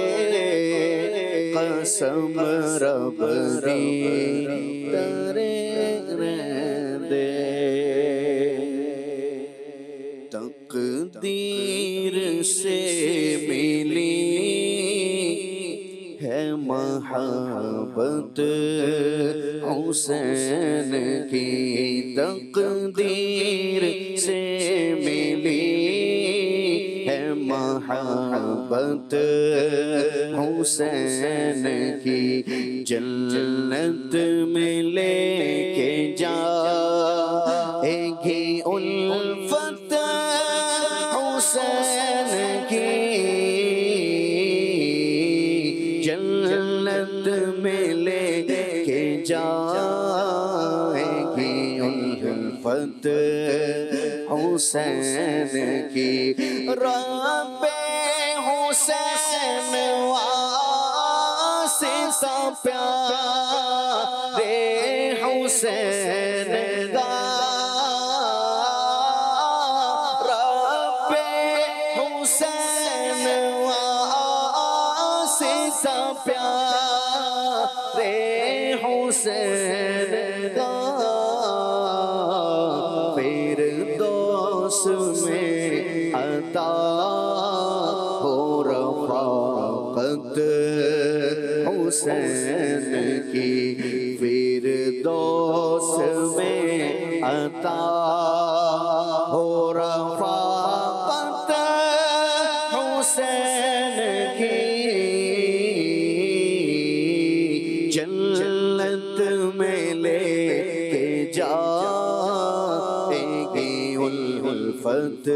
کے قسم رب دی ترے رہندے، تقدیر محبت حسین کی تقدیر سے ملی ہے، محبت حسین کی جنت میں لے کے جائے گی الفت حسین کی، جنت میں لے کے جائے گی الفت حسین کی۔ رب حسین واسطہ پیارے حسین دا، رب حسین واسطہ پیارے حسین دا، فردوس میں عطا ہو رفاقت حسین کی، فردوس میں عطا ہو رفاقت حسین کی، جنت میں لے کے جائے گی الفت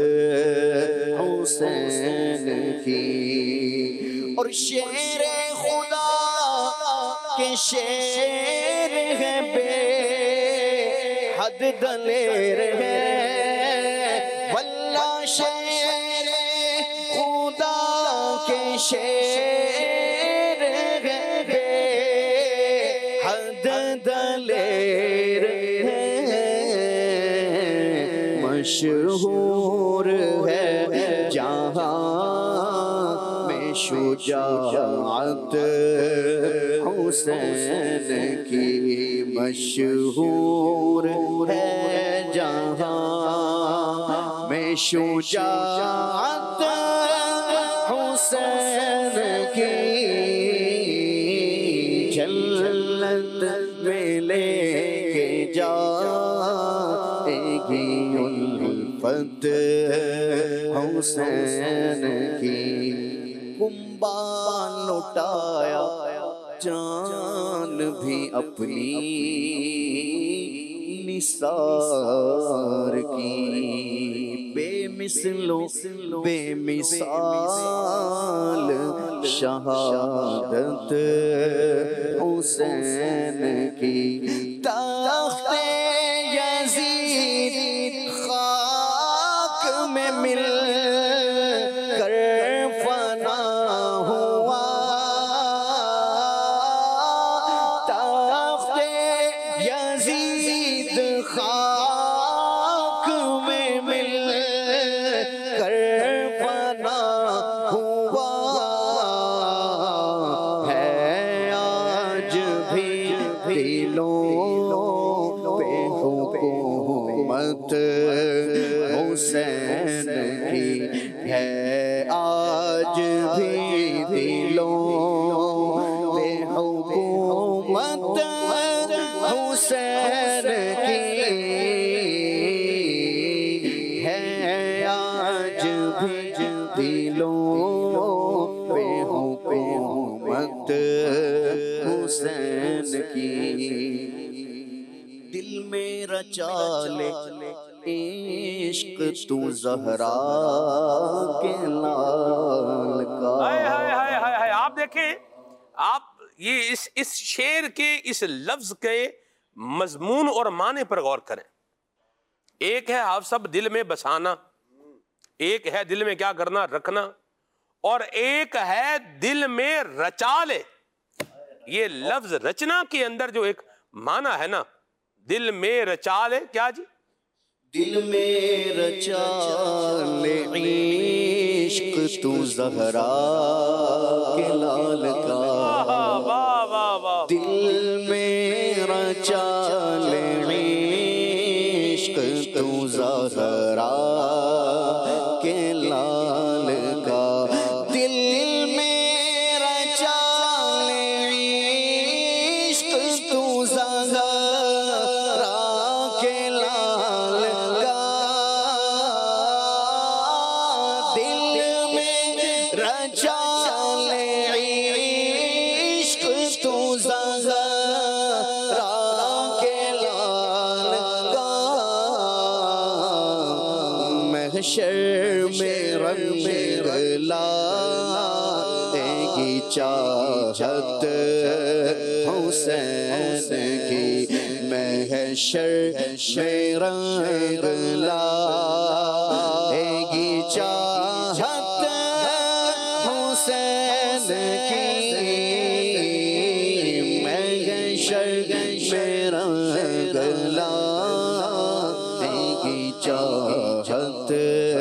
حسین کی۔ اور شیر خدا کے شیر ہے، بے حد دلیر ہے، واللہ شیر خدا کے شیر ہے، بے حد دلیر ہے، مشہور ہے جہاں میں شجاعت حسین کی، مشہور ہے جہاں میں شجاعت حسین کی، جنت میں لے کے جائے گی الفت حسین کی۔ کنبہ لٹایا جان بھی اپنی نثار کی، بے مثلو بے مثال شہادت حسین کی، تخت یزید خاک میں مل کر فنا ہوا، تخت یزید خاک میں مل کر فنا ہوا ہے، آج بھی دلوں پہ حکومت حسین کی ہے، آج بھی دلوں پہ حکومت حسین کی ہے، آج بھی دلوں پہ حکومت حسین کی، دل میں رچا لے عشق تو زہرا کے لال کا۔ آپ دیکھیں، آپ یہ اس اس شعر کے اس لفظ کے مضمون اور معنی پر غور کریں۔ ایک ہے آپ سب دل میں بسانا، ایک ہے دل میں کیا کرنا، رکھنا، اور ایک ہے دل میں رچا لے۔ یہ لفظ رچنا کے اندر جو ایک معنی ہے نا، دل میں رچا لے، کیا جی؟ دل میں رچا لے عشق تو زہرا کے لال کا، دل میں رچا لے عشق تو زہرا کے لال کا، دل میں رچا لے محشر میں رنگ لائے گی چاہت حسین کی، محشر میں رنگ لائے گی چاہت حسین کی، محشر میں رنگ لائے گی چاہت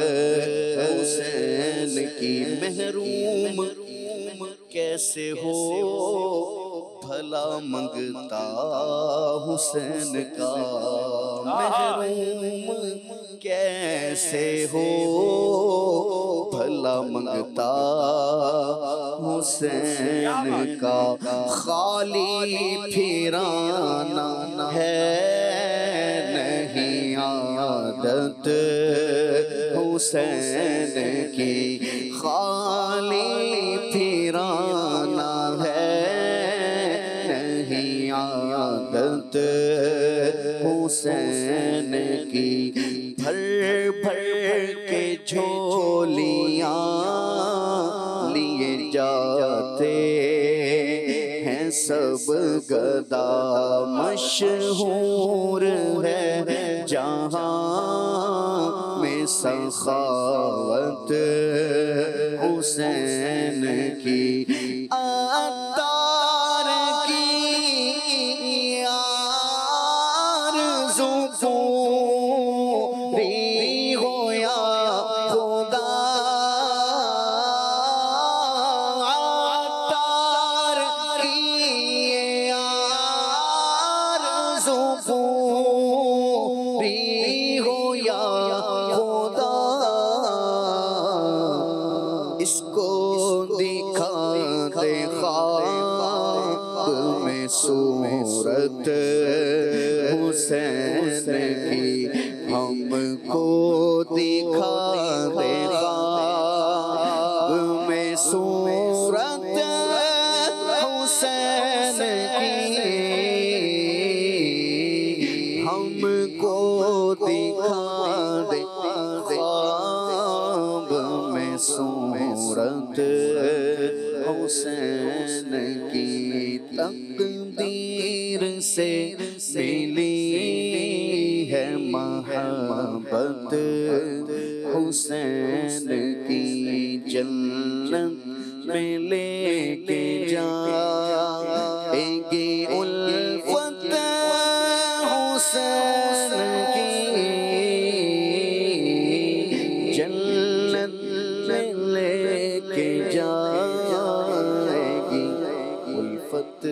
حسین کی۔ محروم کیسے ہو بھلا منگتا حسین کا، محروم کیسے ہو بھلا منگتا حسین کا، خالی پھرانا ہے نہیں عادت حسین کی، خالی پھرانا ہے نہیں عادت حسین کی، بھر بھر کے جھولیاں لیے جاتے ہیں سب گدا، مشہور ہے جہاں میں سخاوت حسین کی، عطار کی آرزو پوری ہو یا خدا، عطار کی آرزو پوری ہو یا خدا، اس کو دکھا دے خواب میں صورت حسین کی، ہم کو دکھا دے خواب میں صورت حسین کی، ہم کو دکھا دے خواب میں صورت حسین کی، تقدیر سے ملی ہے محبت حسین کی، جنت میں لے کے جائیں گے الفت حسین کی، جنت میں لے کے جائیں گی الفت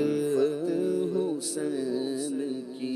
حسین کی۔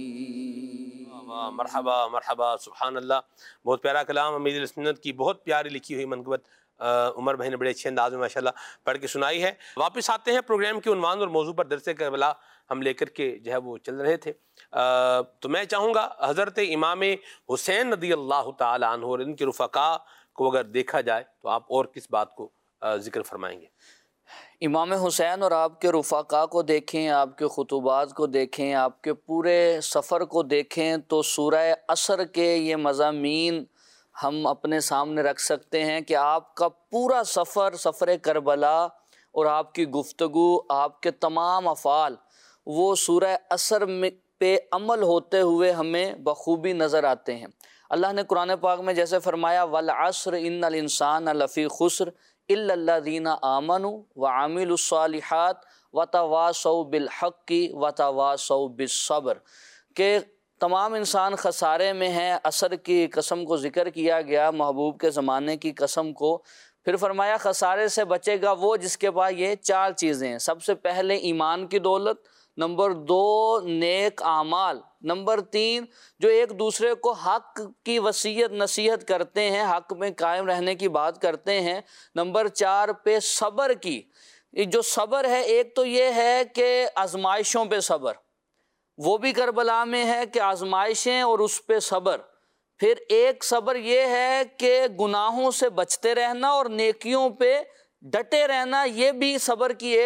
مرحبا مرحبا، سبحان اللہ، بہت پیارا کلام امیر اہل سنت کی بہت پیاری لکھی ہوئی منقبت عمر بھائی نے بڑے اچھے انداز میں ماشاءاللہ پڑھ کے سنائی ہے۔ واپس آتے ہیں پروگرام کے عنوان اور موضوع پر، درس کربلا ہم لے کر کے جو ہے وہ چل رہے تھے، تو میں چاہوں گا حضرت امام حسین رضی اللہ تعالی عنہ اور ان کے رفقا کو اگر دیکھا جائے تو آپ اور کس بات کو ذکر فرمائیں گے؟ امام حسین اور آپ کے رفقا کو دیکھیں، آپ کے خطوبات کو دیکھیں، آپ کے پورے سفر کو دیکھیں تو سورہ عصر کے یہ مضامین ہم اپنے سامنے رکھ سکتے ہیں کہ آپ کا پورا سفر، سفر کربلا اور آپ کی گفتگو، آپ کے تمام افعال وہ سورہ عصر پہ عمل ہوتے ہوئے ہمیں بخوبی نظر آتے ہیں۔ اللہ نے قرآن پاک میں جیسے فرمایا وَالْعَصْرِ إِنَّ الْإِنسَانَ لَفِي خُسْرٍ إِلَّا الَّذِينَ آمَنُوا وَعَمِلُوا الصَّالِحَاتِ وَتَوَاصَوْا بِالْحَقِّ وَتَوَاصَوْا بِالصَّبْرِ، کہ تمام انسان خسارے میں ہیں۔ عصر کی قسم کو ذکر کیا گیا، محبوب کے زمانے کی قسم کو، پھر فرمایا خسارے سے بچے گا وہ جس کے پاس یہ چار چیزیں ہیں۔ سب سے پہلے ایمان کی دولت، نمبر دو نیک اعمال، نمبر تین جو ایک دوسرے کو حق کی وصیت نصیحت کرتے ہیں، حق میں قائم رہنے کی بات کرتے ہیں، نمبر چار پہ صبر کی۔ جو صبر ہے، ایک تو یہ ہے کہ آزمائشوں پہ صبر، وہ بھی کربلا میں ہے کہ آزمائشیں اور اس پہ صبر، پھر ایک صبر یہ ہے کہ گناہوں سے بچتے رہنا اور نیکیوں پہ ڈٹے رہنا، یہ بھی صبر کی ایک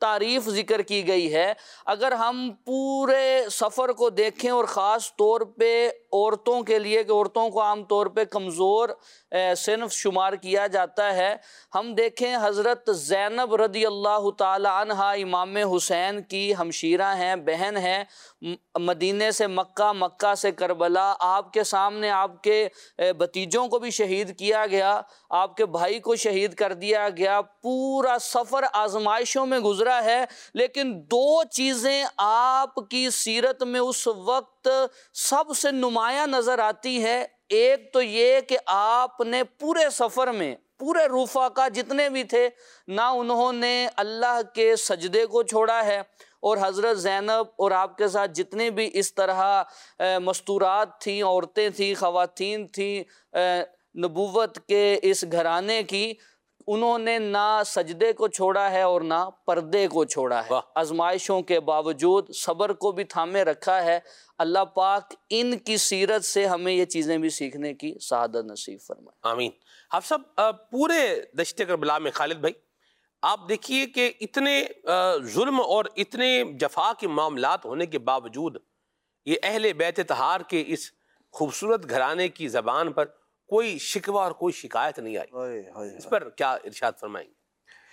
تعریف ذکر کی گئی ہے. اگر ہم پورے سفر کو دیکھیں اور خاص طور پہ عورتوں کے لیے کہ عورتوں کو عام طور پہ کمزور صنف شمار کیا جاتا ہے, ہم دیکھیں حضرت زینب رضی اللہ تعالی عنہا امام حسین کی ہمشیرہ ہیں, بہن ہیں, مدینے سے مکہ, مکہ سے کربلا, آپ کے سامنے آپ کے بھتیجوں کو بھی شہید کیا گیا, آپ کے بھائی کو شہید کر دیا گیا, پورا سفر آزمائشوں میں گزرا ہے. لیکن دو چیزیں آپ کی سیرت میں اس وقت سب سے نمایاں نظر آتی ہے. ایک تو یہ کہ آپ نے پورے سفر میں پورے رفقا جتنے بھی تھے نہ انہوں نے اللہ کے سجدے کو چھوڑا ہے, اور حضرت زینب اور آپ کے ساتھ جتنے بھی اس طرح مستورات تھیں, عورتیں تھیں, خواتین تھیں نبوت کے اس گھرانے کی, انہوں نے نہ سجدے کو چھوڑا ہے اور نہ پردے کو چھوڑا ہے. آزمائشوں کے باوجود صبر کو بھی تھامے رکھا ہے. اللہ پاک ان کی سیرت سے ہمیں یہ چیزیں بھی سیکھنے کی سعادت نصیب فرمائے. آمین. آپ سب پورے دشت کربلا میں خالد بھائی آپ دیکھیے کہ اتنے ظلم اور اتنے جفا کے معاملات ہونے کے باوجود یہ اہل بیت طہار کے اس خوبصورت گھرانے کی زبان پر کوئی شکوہ اور کوئی شکایت نہیں آئی. اس پر کیا ارشاد فرمائیں گے؟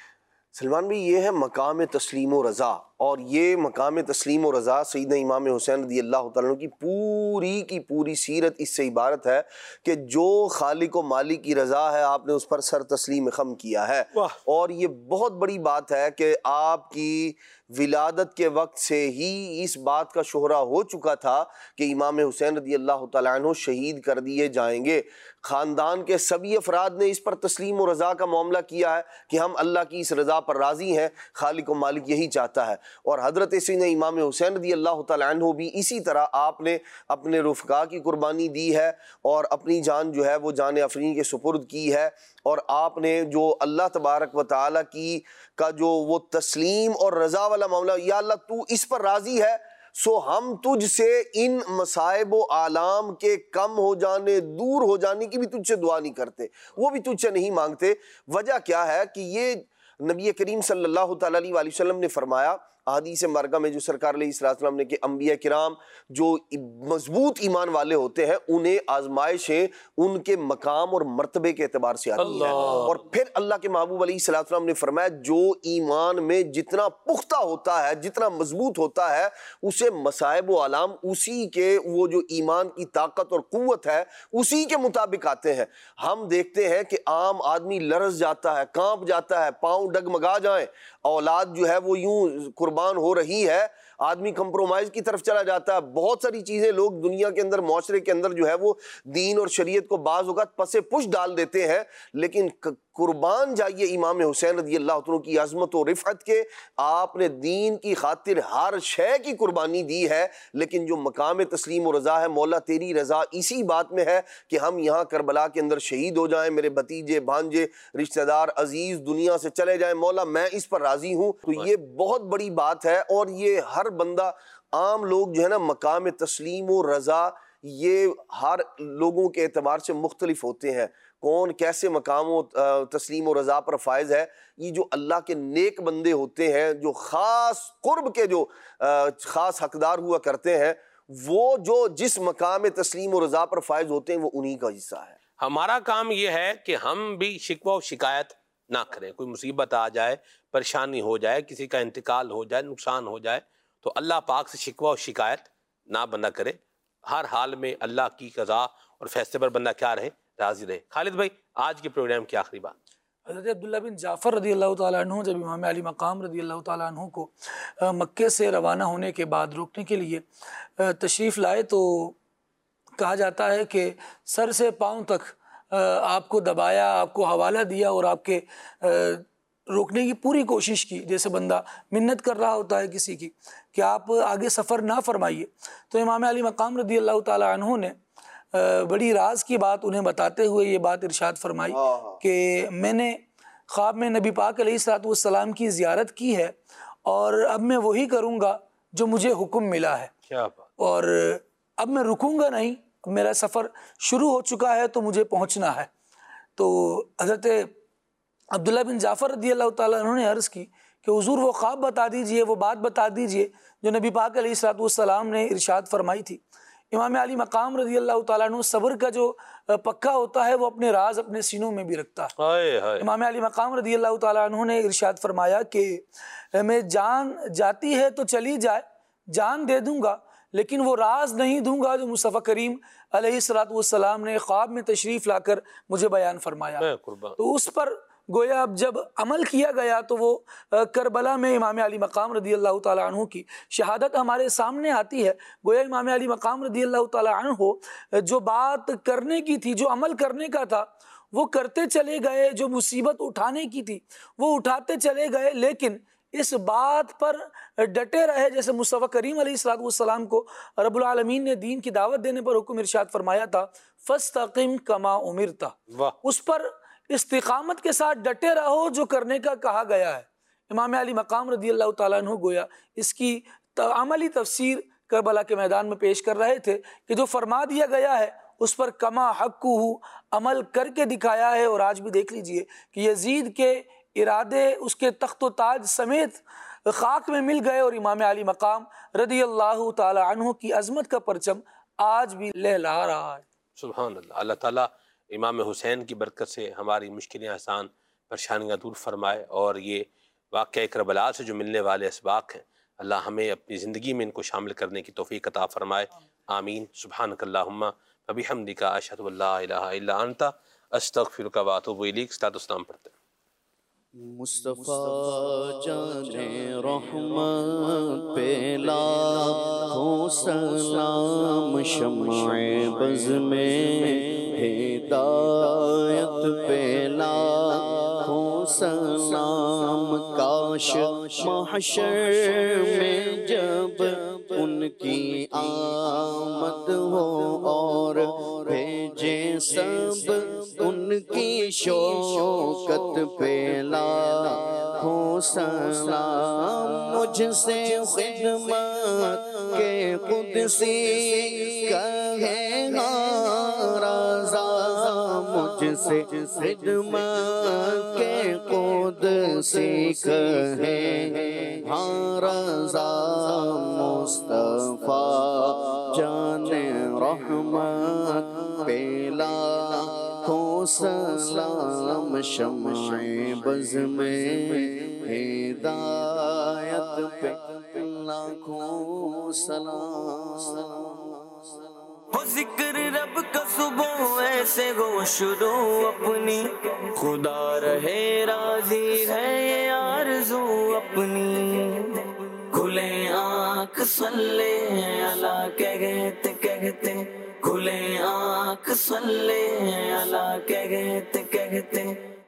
سلمان بھائی یہ ہے مقام تسلیم و رضا, اور یہ مقام تسلیم و رضا سیدنا امام حسین رضی اللہ تعالیٰ عنہ کی پوری کی پوری سیرت اس سے عبارت ہے کہ جو خالق و مالک کی رضا ہے آپ نے اس پر سر تسلیم خم کیا ہے. اور یہ بہت بڑی بات ہے کہ آپ کی ولادت کے وقت سے ہی اس بات کا شہرہ ہو چکا تھا کہ امام حسین رضی اللہ تعالیٰ عنہ شہید کر دیے جائیں گے. خاندان کے سبھی افراد نے اس پر تسلیم و رضا کا معاملہ کیا ہے کہ ہم اللہ کی اس رضا پر راضی ہیں, خالق و مالک یہی چاہتا ہے. اور حضرت سیدنا امام حسین رضی اللہ تعالیٰ عنہ بھی اسی طرح آپ نے اپنے رفقا کی قربانی دی ہے اور اپنی جان جو ہے وہ جان افرین کے سپرد کی ہے, اور آپ نے جو اللہ تبارک و تعالیٰ کی کا جو وہ تسلیم اور رضا والا معاملہ, یا اللہ تو اس پر راضی ہے سو ہم تجھ سے ان مصائب و آلام کے کم ہو جانے, دور ہو جانے کی بھی تجھ سے دعا نہیں کرتے, وہ بھی تجھ سے نہیں مانگتے. وجہ کیا ہے کہ یہ نبی کریم صلی اللہ تعالیٰ علیہ وسلم نے فرمایا احادیث مبارکہ میں جو سرکار علیہ السلام نے کہ انبیاء کرام جو مضبوط ایمان والے ہوتے ہیں انہیں آزمائشیں ان کے مقام اور مرتبے کے اعتبار سے آتی ہیں. اور پھر اللہ کے محبوب علیہ السلام نے فرمایا جو ایمان میں جتنا پختہ ہوتا ہے, جتنا مضبوط ہوتا ہے, اسے مصائب و آلام اسی کے وہ جو ایمان کی طاقت اور قوت ہے اسی کے مطابق آتے ہیں. ہم دیکھتے ہیں کہ عام آدمی لرز جاتا ہے, کانپ جاتا ہے, پاؤں ڈگمگا جائیں, اولاد جو ہے وہ یوں قربان ہو رہی ہے, آدمی کمپرومائز کی طرف چلا جاتا ہے. بہت ساری چیزیں لوگ دنیا کے اندر معاشرے کے اندر جو ہے وہ دین اور شریعت کو بعض اوقات پسے پش ڈال دیتے ہیں, لیکن قربان جائیے امام حسین رضی اللہ عنہ کی عظمت و رفعت کے. آپ نے دین کی خاطر ہر شے کی قربانی دی ہے, لیکن جو مقام تسلیم و رضا ہے مولا تیری رضا اسی بات میں ہے کہ ہم یہاں کربلا کے اندر شہید ہو جائیں, میرے بھتیجے بھانجے رشتہ دار عزیز دنیا سے چلے جائیں, مولا میں اس پر راضی ہوں. تو یہ بہت بڑی بات ہے, اور یہ ہر بندہ عام لوگ جو ہے نا مقام تسلیم و رضا یہ ہر لوگوں کے اعتبار سے مختلف ہوتے ہیں. کون کیسے مقام و تسلیم و رضا پر فائز ہے, یہ جو اللہ کے نیک بندے ہوتے ہیں جو خاص قرب کے جو خاص حقدار ہوا کرتے ہیں, وہ جو جس مقام تسلیم و رضا پر فائز ہوتے ہیں وہ انہی کا حصہ ہے. ہمارا کام یہ ہے کہ ہم بھی شکوہ و شکایت نہ کریں. کوئی مصیبت آ جائے, پریشانی ہو جائے, کسی کا انتقال ہو جائے, نقصان ہو جائے, تو اللہ پاک سے شکوہ و شکایت نہ بندہ کرے. ہر حال میں اللہ کی قضا اور فیصلے پر بندہ کیا رہے, راضی رہے. خالد بھائی آج کے پروگرام کی آخری بات. حضرت عبداللہ بن جعفر رضی اللہ تعالیٰ عنہ جب امام علی مقام رضی اللہ تعالیٰ عنہ کو مکے سے روانہ ہونے کے بعد روکنے کے لیے تشریف لائے تو کہا جاتا ہے کہ سر سے پاؤں تک آپ کو دبایا, آپ کو حوالہ دیا اور آپ کے روکنے کی پوری کوشش کی, جیسے بندہ منت کر رہا ہوتا ہے کسی کی کہ آپ آگے سفر نہ فرمائیے. تو امام علی مقام رضی اللہ تعالیٰ عنہ نے بڑی راز کی بات انہیں بتاتے ہوئے یہ بات ارشاد فرمائی کہ میں نے خواب میں نبی پاک علیہ الصلوۃ والسلام کی زیارت کی ہے, اور اب میں وہی کروں گا جو مجھے حکم ملا ہے, اور اب میں رکوں گا نہیں, میرا سفر شروع ہو چکا ہے تو مجھے پہنچنا ہے. تو حضرت عبداللہ بن جعفر رضی اللہ تعالیٰ عنہ نے عرض کی کہ حضور وہ خواب بتا دیجئے، وہ بات بتا دیجئے جو نبی پاک علیہ الصلوۃ والسلام نے ارشاد فرمائی تھی۔ امام علی مقام رضی اللہ تعالیٰ عنہ صبر کا جو پکا ہوتا ہے وہ اپنے راز اپنے سینوں میں بھی رکھتا ہے۔ امام علی مقام رضی اللہ تعالیٰ عنہ نے ارشاد فرمایا کہ میں جان جاتی ہے تو چلی جائے، جان دے دوں گا، لیکن وہ راز نہیں دوں گا جو مصطفیٰ کریم علیہ الصلوۃ والسلام نے خواب میں تشریف لا کر مجھے بیان فرمایا۔ تو اس پر گویا اب جب عمل کیا گیا تو وہ کربلا میں امام علی مقام رضی اللہ تعالیٰ عنہ کی شہادت ہمارے سامنے آتی ہے۔ گویا امام علی مقام رضی اللہ تعالیٰ عنہ جو بات کرنے کی تھی، جو عمل کرنے کا تھا وہ کرتے چلے گئے، جو مصیبت اٹھانے کی تھی وہ اٹھاتے چلے گئے، لیکن اس بات پر ڈٹے رہے جیسے مصطفیٰ کریم علیہ الصلوۃ والسلام کو رب العالمین نے دین کی دعوت دینے پر حکم ارشاد فرمایا تھا، فاستقم کما امرت، اس پر استقامت کے ساتھ ڈٹے رہو جو کرنے کا کہا گیا ہے۔ امام علی مقام رضی اللہ تعالیٰ عنہ گویا اس کی عملی تفسیر کربلا کے میدان میں پیش کر رہے تھے کہ جو فرما دیا گیا ہے اس پر کما حقہ عمل کر کے دکھایا ہے۔ اور آج بھی دیکھ لیجئے کہ یزید کے ارادے اس کے تخت و تاج سمیت خاک میں مل گئے، اور امام علی مقام رضی اللہ تعالیٰ عنہ کی عظمت کا پرچم آج بھی لہلا رہا ہے۔ سبحان اللہ۔ اللہ تعالیٰ امام حسین کی برکت سے ہماری مشکلیں آسان، پریشانیاں دور فرمائے، اور یہ واقعہ کربلا سے جو ملنے والے اسباق ہیں اللہ ہمیں اپنی زندگی میں ان کو شامل کرنے کی توفیق عطا فرمائے، آمین۔ سبحانک اللہم وبحمدک، اشہد ان لا الہ الا انت، استغفرک واتوب الیک۔ صلاۃ والسلام پڑھتے ہیں۔ مصطفیٰ جان رحمت پہ لاکھوں سلام، شمع بز میں ہدایت پہ لاکھوں سلام، کاش محشر میں جب ان کی آمد ہو اور بھیجے سب ان کی شوکت پہ لاکھوں سلام، مجھ سے خدمت کے قدسی کہے ہاں رضا، مجھ سے خدمت کے قدسی کہے ہاں رضا، مصطفیٰ جان رحمت پہ لاکھوں سلام، شمع بز میں ہدایت پہ لاکھوں سلام۔ ہو ذکر رب کا صبح ایسے ہو شروع اپنی، خدا رہے راضی ہے یہ آرزو اپنی، کھلے آنکھ صلی اللہ کہتے کہتے، کھلے آنکھ صلی اللہ کہتے کہتے،